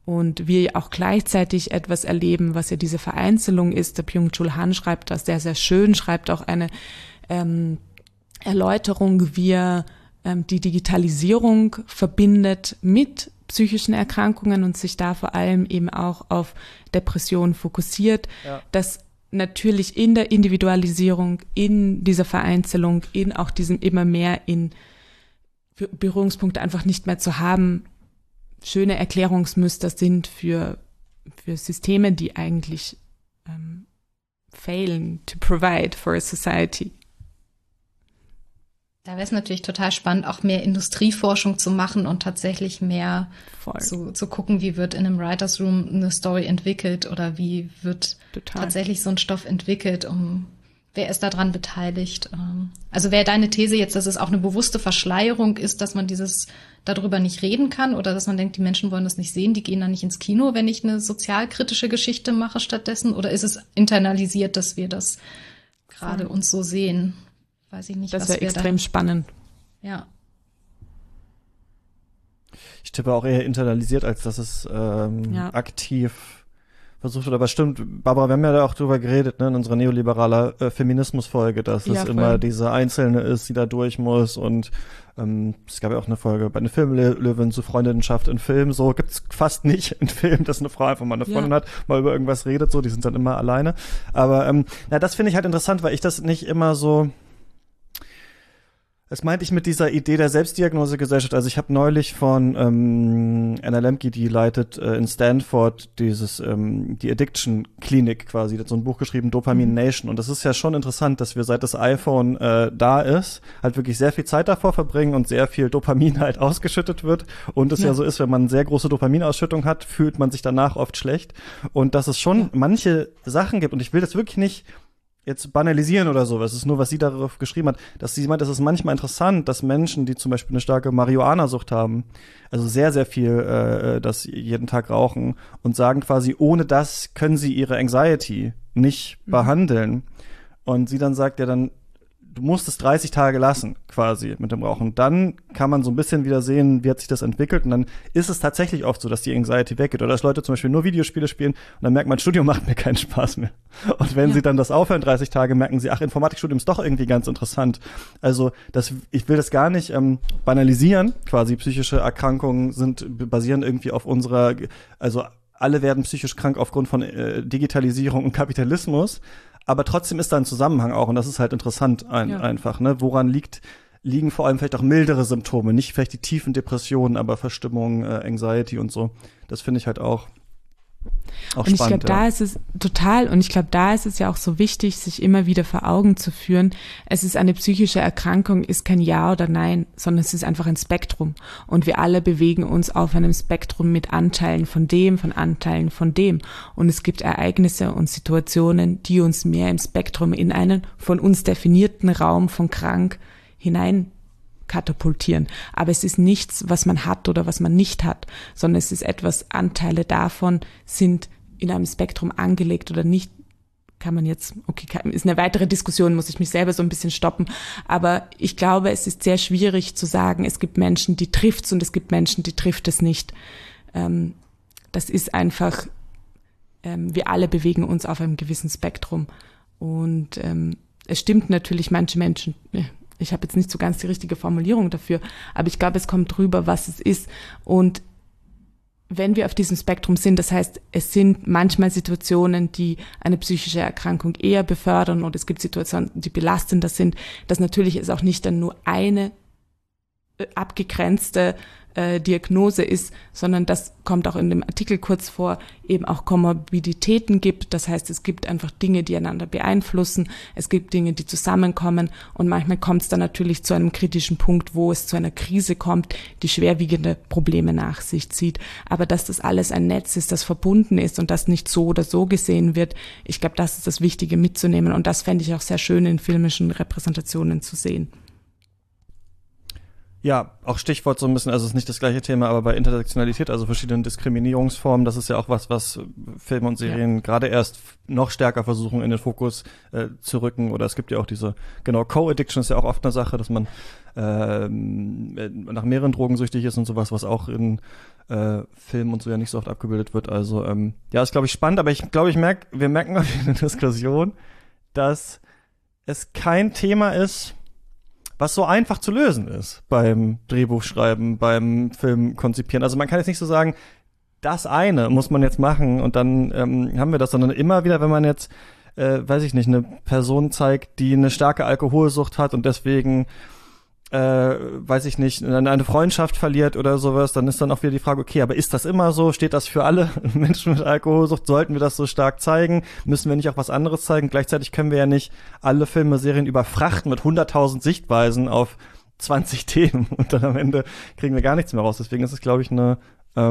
Und wir auch gleichzeitig etwas erleben, was ja diese Vereinzelung ist. Der Byung-Chul Han schreibt das sehr, sehr schön, schreibt auch eine Erläuterung, wie er die Digitalisierung verbindet mit psychischen Erkrankungen und sich da vor allem eben auch auf Depressionen fokussiert, dass natürlich in der Individualisierung, in dieser Vereinzelung, in auch diesem immer mehr in Berührungspunkte einfach nicht mehr zu haben, schöne Erklärungsmuster sind für Systeme, die eigentlich failen to provide for a society. Da wäre es natürlich total spannend, auch mehr Industrieforschung zu machen und tatsächlich mehr zu gucken, wie wird in einem Writers Room eine Story entwickelt oder wie wird tatsächlich so ein Stoff entwickelt, wer ist daran beteiligt. Also wäre deine These jetzt, dass es auch eine bewusste Verschleierung ist, dass man darüber nicht reden kann oder dass man denkt, die Menschen wollen das nicht sehen, die gehen dann nicht ins Kino, wenn ich eine sozialkritische Geschichte mache stattdessen? Oder ist es internalisiert, dass wir das gerade uns so sehen? Weiß ich nicht. Das wäre extrem spannend. Ja. Ich tippe auch eher internalisiert, als dass es aktiv versucht wird. Aber stimmt, Barbara, wir haben ja da auch drüber geredet, ne, in unserer neoliberaler Feminismus-Folge, dass es immer diese Einzelne ist, die da durch muss. Und es gab ja auch eine Folge bei einer Filmlöwin zu Freundinnenschaft in Film. So gibt's fast nicht in Film, dass eine Frau einfach mal eine Freundin hat, mal über irgendwas redet. So, die sind dann immer alleine. Aber das finde ich halt interessant, weil ich das nicht immer so. Das meinte ich mit dieser Idee der Selbstdiagnosegesellschaft. Also ich habe neulich von Anna Lemke, die leitet in Stanford die Addiction Klinik quasi, die hat so ein Buch geschrieben, Dopamin Nation. Und das ist ja schon interessant, dass wir seit das iPhone da ist, halt wirklich sehr viel Zeit davor verbringen und sehr viel Dopamin halt ausgeschüttet wird. Und es ja so ist, wenn man sehr große Dopaminausschüttung hat, fühlt man sich danach oft schlecht. Und dass es schon manche Sachen gibt, und ich will das wirklich nicht jetzt banalisieren oder sowas, es ist nur, was sie darauf geschrieben hat, dass sie meint, es ist manchmal interessant, dass Menschen, die zum Beispiel eine starke Marihuana-Sucht haben, also sehr, sehr viel das jeden Tag rauchen und sagen quasi, ohne das können sie ihre Anxiety nicht behandeln. Und sie dann sagt, ja, dann du musst es 30 Tage lassen, quasi, mit dem Rauchen. Dann kann man so ein bisschen wieder sehen, wie hat sich das entwickelt. Und dann ist es tatsächlich oft so, dass die Anxiety weggeht. Oder dass Leute zum Beispiel nur Videospiele spielen und dann merkt man, Studium macht mir keinen Spaß mehr. Und wenn sie dann das aufhören, 30 Tage, merken sie, ach, Informatikstudium ist doch irgendwie ganz interessant. Also, ich will das gar nicht banalisieren. Quasi psychische Erkrankungen basieren irgendwie auf also alle werden psychisch krank aufgrund von Digitalisierung und Kapitalismus. Aber trotzdem ist da ein Zusammenhang auch, und das ist halt interessant einfach, ne? Woran liegen vor allem vielleicht auch mildere Symptome, nicht vielleicht die tiefen Depressionen, aber Verstimmung, Anxiety und so. Das finde ich halt auch und spannend. Ich glaube, da ist es total, und ich glaube, da ist es ja auch so wichtig, sich immer wieder vor Augen zu führen, es ist eine psychische Erkrankung, ist kein Ja oder Nein, sondern es ist einfach ein Spektrum. Und wir alle bewegen uns auf einem Spektrum mit Anteilen von dem, von Anteilen von dem. Und es gibt Ereignisse und Situationen, die uns mehr im Spektrum in einen von uns definierten Raum von krank hinein katapultieren. Aber es ist nichts, was man hat oder was man nicht hat, sondern es ist etwas, Anteile davon sind in einem Spektrum angelegt oder nicht. Kann man jetzt, ist eine weitere Diskussion, muss ich mich selber so ein bisschen stoppen. Aber ich glaube, es ist sehr schwierig zu sagen, es gibt Menschen, die trifft's und es gibt Menschen, die trifft es nicht. Das ist einfach, wir alle bewegen uns auf einem gewissen Spektrum. Und es stimmt natürlich, manche Menschen, ich habe jetzt nicht so ganz die richtige Formulierung dafür, aber ich glaube, es kommt drüber, was es ist. Und wenn wir auf diesem Spektrum sind, das heißt, es sind manchmal Situationen, die eine psychische Erkrankung eher befördern, und es gibt Situationen, die belastender sind, dass natürlich es auch nicht dann nur eine abgegrenzte Diagnose ist, sondern das kommt auch in dem Artikel kurz vor, eben auch Komorbiditäten gibt. Das heißt, es gibt einfach Dinge, die einander beeinflussen. Es gibt Dinge, die zusammenkommen. Und manchmal kommt es dann natürlich zu einem kritischen Punkt, wo es zu einer Krise kommt, die schwerwiegende Probleme nach sich zieht. Aber dass das alles ein Netz ist, das verbunden ist und das nicht so oder so gesehen wird, ich glaube, das ist das Wichtige mitzunehmen. Und das fände ich auch sehr schön in filmischen Repräsentationen zu sehen. Ja, auch Stichwort so ein bisschen, also es ist nicht das gleiche Thema, aber bei Intersektionalität, also verschiedenen Diskriminierungsformen, das ist ja auch was Filme und Serien gerade erst noch stärker versuchen in den Fokus zu rücken. Oder es gibt ja auch diese, Co-Addiction ist ja auch oft eine Sache, dass man nach mehreren Drogen süchtig ist und sowas, was auch in Film und so ja nicht so oft abgebildet wird. Also ja, ist glaube ich spannend, aber ich glaube, wir merken in der Diskussion, dass es kein Thema ist, was so einfach zu lösen ist beim Drehbuchschreiben, beim Film konzipieren. Also man kann jetzt nicht so sagen, das eine muss man jetzt machen und dann haben wir das, sondern immer wieder, wenn man jetzt, weiß ich nicht, eine Person zeigt, die eine starke Alkoholsucht hat und deswegen, weiß ich nicht, eine Freundschaft verliert oder sowas, dann ist dann auch wieder die Frage, okay, aber ist das immer so? Steht das für alle Menschen mit Alkoholsucht? Sollten wir das so stark zeigen? Müssen wir nicht auch was anderes zeigen? Gleichzeitig können wir ja nicht alle Filme, Serien überfrachten mit 100.000 Sichtweisen auf 20 Themen und dann am Ende kriegen wir gar nichts mehr raus. Deswegen ist es, glaube ich, eine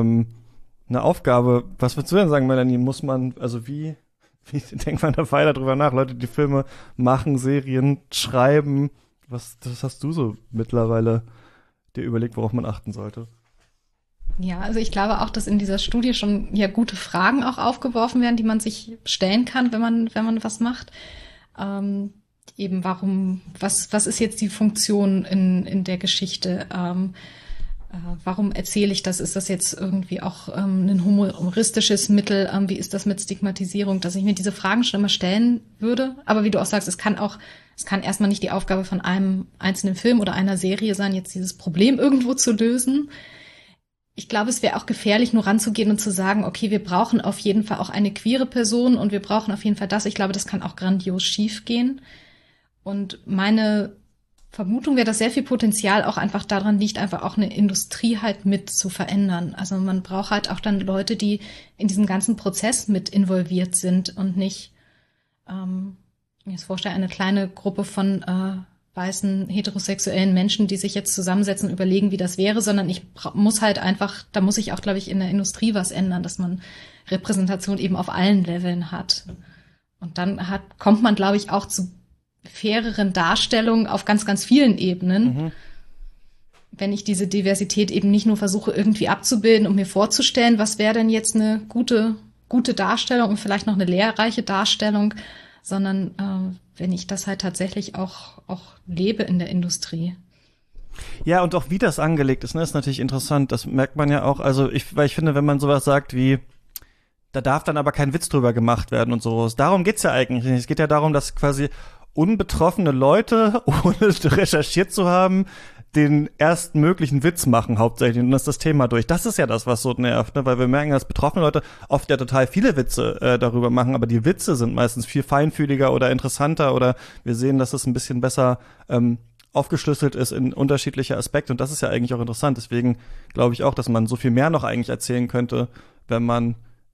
Aufgabe. Was würdest du denn sagen, Melanie? Muss man, also wie denkt man da weiter drüber nach? Leute, die Filme machen, Serien schreiben, was hast du so mittlerweile dir überlegt, worauf man achten sollte? Ja, also ich glaube auch, dass in dieser Studie schon ja gute Fragen auch aufgeworfen werden, die man sich stellen kann, wenn man was macht. Eben was ist jetzt die Funktion in der Geschichte? Warum erzähle ich das? Ist das jetzt irgendwie auch ein humoristisches Mittel? Wie ist das mit Stigmatisierung? Dass ich mir diese Fragen schon immer stellen würde. Aber wie du auch sagst, es kann erstmal nicht die Aufgabe von einem einzelnen Film oder einer Serie sein, jetzt dieses Problem irgendwo zu lösen. Ich glaube, es wäre auch gefährlich, nur ranzugehen und zu sagen, okay, wir brauchen auf jeden Fall auch eine queere Person und wir brauchen auf jeden Fall das. Ich glaube, das kann auch grandios schief gehen. Und meine Vermutung wäre, dass sehr viel Potenzial auch einfach daran liegt, einfach auch eine Industrie halt mit zu verändern. Also man braucht halt auch dann Leute, die in diesem ganzen Prozess mit involviert sind und nicht, mir ist vorstellen, eine kleine Gruppe von weißen heterosexuellen Menschen, die sich jetzt zusammensetzen und überlegen, wie das wäre, sondern da muss ich auch, glaube ich, in der Industrie was ändern, dass man Repräsentation eben auf allen Leveln hat. Und dann kommt man, glaube ich, auch zu faireren Darstellungen auf ganz, ganz vielen Ebenen. Wenn ich diese Diversität eben nicht nur versuche, irgendwie abzubilden und mir vorzustellen, was wäre denn jetzt eine gute Darstellung und vielleicht noch eine lehrreiche Darstellung, sondern wenn ich das halt tatsächlich auch lebe in der Industrie. Ja, und auch wie das angelegt ist, ne, ist natürlich interessant. Das merkt man ja auch. Also weil ich finde, wenn man sowas sagt wie, da darf dann aber kein Witz drüber gemacht werden und sowas. Darum geht's ja eigentlich nicht. Es geht ja darum, dass quasi unbetroffene Leute, ohne recherchiert zu haben, den ersten möglichen Witz machen hauptsächlich und das ist das Thema durch. Das ist ja das, was so nervt, ne? Weil wir merken, dass betroffene Leute oft ja total viele Witze darüber machen, aber die Witze sind meistens viel feinfühliger oder interessanter oder wir sehen, dass es ein bisschen besser aufgeschlüsselt ist in unterschiedliche Aspekte und das ist ja eigentlich auch interessant. Deswegen glaube ich auch, dass man so viel mehr noch eigentlich erzählen könnte, wenn man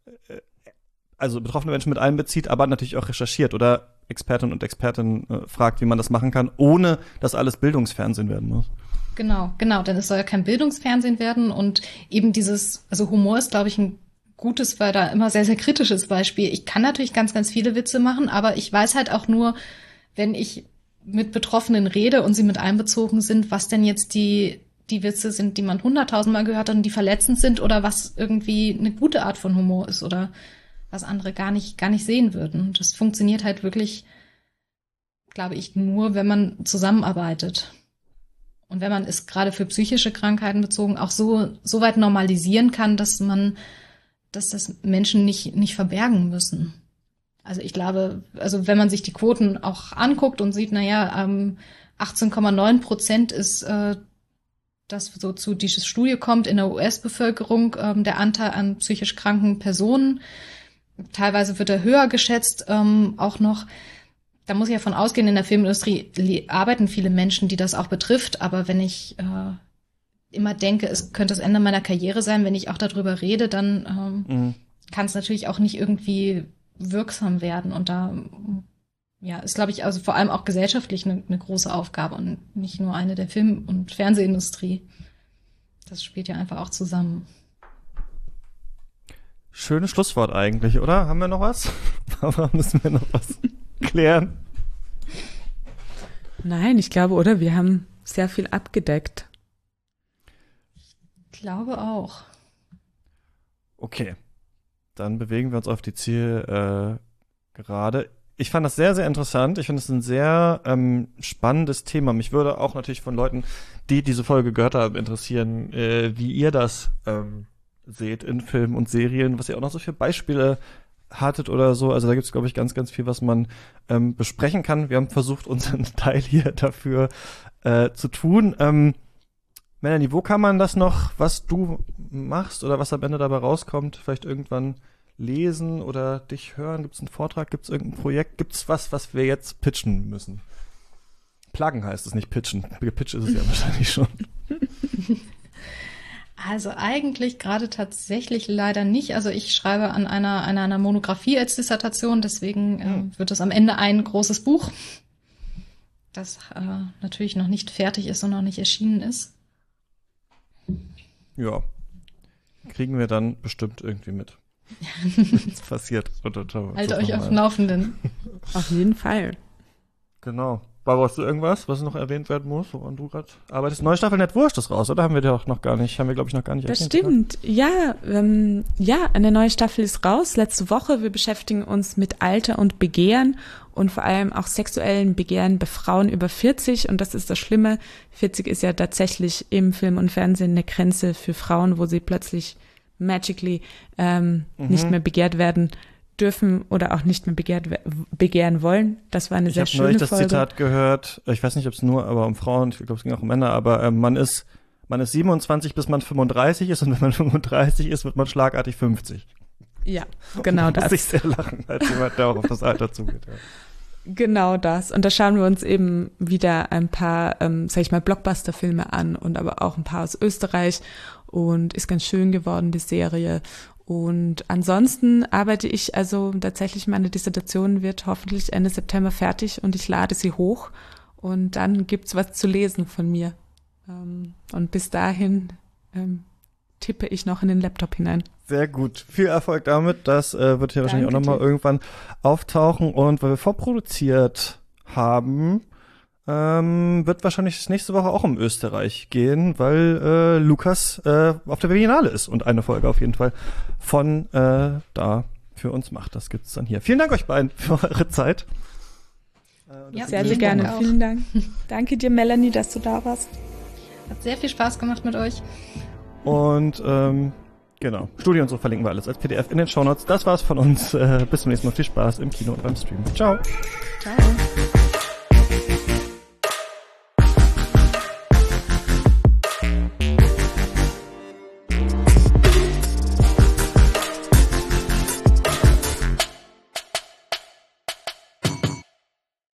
also betroffene Menschen mit einbezieht, aber natürlich auch recherchiert oder Expertinnen und Experten fragt, wie man das machen kann, ohne dass alles Bildungsfernsehen werden muss. Genau, denn es soll ja kein Bildungsfernsehen werden und eben also Humor ist, glaube ich, ein gutes, weil da immer sehr, sehr kritisches Beispiel. Ich kann natürlich ganz, ganz viele Witze machen, aber ich weiß halt auch nur, wenn ich mit Betroffenen rede und sie mit einbezogen sind, was denn jetzt die Witze sind, die man 100.000 Mal gehört hat und die verletzend sind oder was irgendwie eine gute Art von Humor ist oder was andere gar nicht sehen würden. Das funktioniert halt wirklich, glaube ich, nur, wenn man zusammenarbeitet. Und wenn man es gerade für psychische Krankheiten bezogen auch so weit normalisieren kann, dass das Menschen nicht verbergen müssen. Also ich glaube, wenn man sich die Quoten auch anguckt und sieht, 18,9% ist das so zu dieser Studie kommt in der US-Bevölkerung, der Anteil an psychisch kranken Personen. Teilweise wird er höher geschätzt, auch noch. Da muss ich ja von ausgehen, in der Filmindustrie arbeiten viele Menschen, die das auch betrifft. Aber wenn ich immer denke, es könnte das Ende meiner Karriere sein, wenn ich auch darüber rede, dann kann es natürlich auch nicht irgendwie wirksam werden. Und da ist, glaube ich, also vor allem auch gesellschaftlich eine große Aufgabe und nicht nur eine der Film- und Fernsehindustrie. Das spielt ja einfach auch zusammen. Schönes Schlusswort eigentlich, oder? Haben wir noch was? Aber müssen wir noch was klären? Nein, ich glaube, oder? Wir haben sehr viel abgedeckt. Ich glaube auch. Okay. Dann bewegen wir uns auf die Zielgerade. Ich fand das sehr, sehr interessant. Ich finde es ein sehr spannendes Thema. Mich würde auch natürlich von Leuten, die diese Folge gehört haben, interessieren, wie ihr das seht in Filmen und Serien, was ihr auch noch so für Beispiele hattet oder so. Also da gibt es, glaube ich, ganz, ganz viel, was man besprechen kann. Wir haben versucht, unseren Teil hier dafür zu tun. Melanie, wo kann man das noch, was du machst oder was am Ende dabei rauskommt, vielleicht irgendwann lesen oder dich hören? Gibt es einen Vortrag? Gibt es irgendein Projekt? Gibt es was wir jetzt pitchen müssen? Pluggen heißt es, nicht pitchen. Gepitcht ist es ja wahrscheinlich schon. Also eigentlich gerade tatsächlich leider nicht. Also ich schreibe an einer Monographie als Dissertation, deswegen wird es am Ende ein großes Buch, das natürlich noch nicht fertig ist und noch nicht erschienen ist. Ja, kriegen wir dann bestimmt irgendwie mit. Was passiert. Haltet euch auf dem Laufenden. Auf jeden Fall. Genau. Barbara, hast du irgendwas, was noch erwähnt werden muss, woran du gerade arbeitest? Neue Staffel Nett Wurscht ist raus, oder? Haben wir, glaube ich, noch gar nicht erwähnt. Das stimmt. Ja, eine neue Staffel ist raus. Letzte Woche. Wir beschäftigen uns mit Alter und Begehren und vor allem auch sexuellen Begehren bei Frauen über 40. Und das ist das Schlimme. 40 ist ja tatsächlich im Film und Fernsehen eine Grenze für Frauen, wo sie plötzlich magically nicht mehr begehrt werden dürfen oder auch nicht mehr begehren wollen. Das war eine sehr schöne Folge. Ich habe neulich das Zitat gehört, ich weiß nicht, ob es nur aber um Frauen, ich glaube, es ging auch um Männer, aber man ist 27, bis man 35 ist und wenn man 35 ist, wird man schlagartig 50. Ja, genau das. Da muss ich sehr lachen, als jemand, der auch auf das Alter zugeht. Ja. Genau das. Und da schauen wir uns eben wieder ein paar, Blockbuster-Filme an und aber auch ein paar aus Österreich und ist ganz schön geworden, die Serie. Und ansonsten arbeite ich tatsächlich, meine Dissertation wird hoffentlich Ende September fertig und ich lade sie hoch und dann gibt's was zu lesen von mir. Und bis dahin tippe ich noch in den Laptop hinein. Sehr gut. Viel Erfolg damit. Das wird hier wahrscheinlich auch nochmal irgendwann auftauchen. Und weil wir vorproduziert haben, wird wahrscheinlich das nächste Woche auch um Österreich gehen, weil Lukas auf der Berlinale ist und eine Folge auf jeden Fall von da für uns macht. Das gibt's dann hier. Vielen Dank euch beiden für eure Zeit. Ja, sehr, sehr gerne. Vielen Dank. Danke dir, Melanie, dass du da warst. Hat sehr viel Spaß gemacht mit euch. Und genau, Studie und so verlinken wir alles als PDF in den Shownotes. Das war's von uns. Bis zum nächsten Mal. Viel Spaß im Kino und beim Stream. Ciao. Ciao.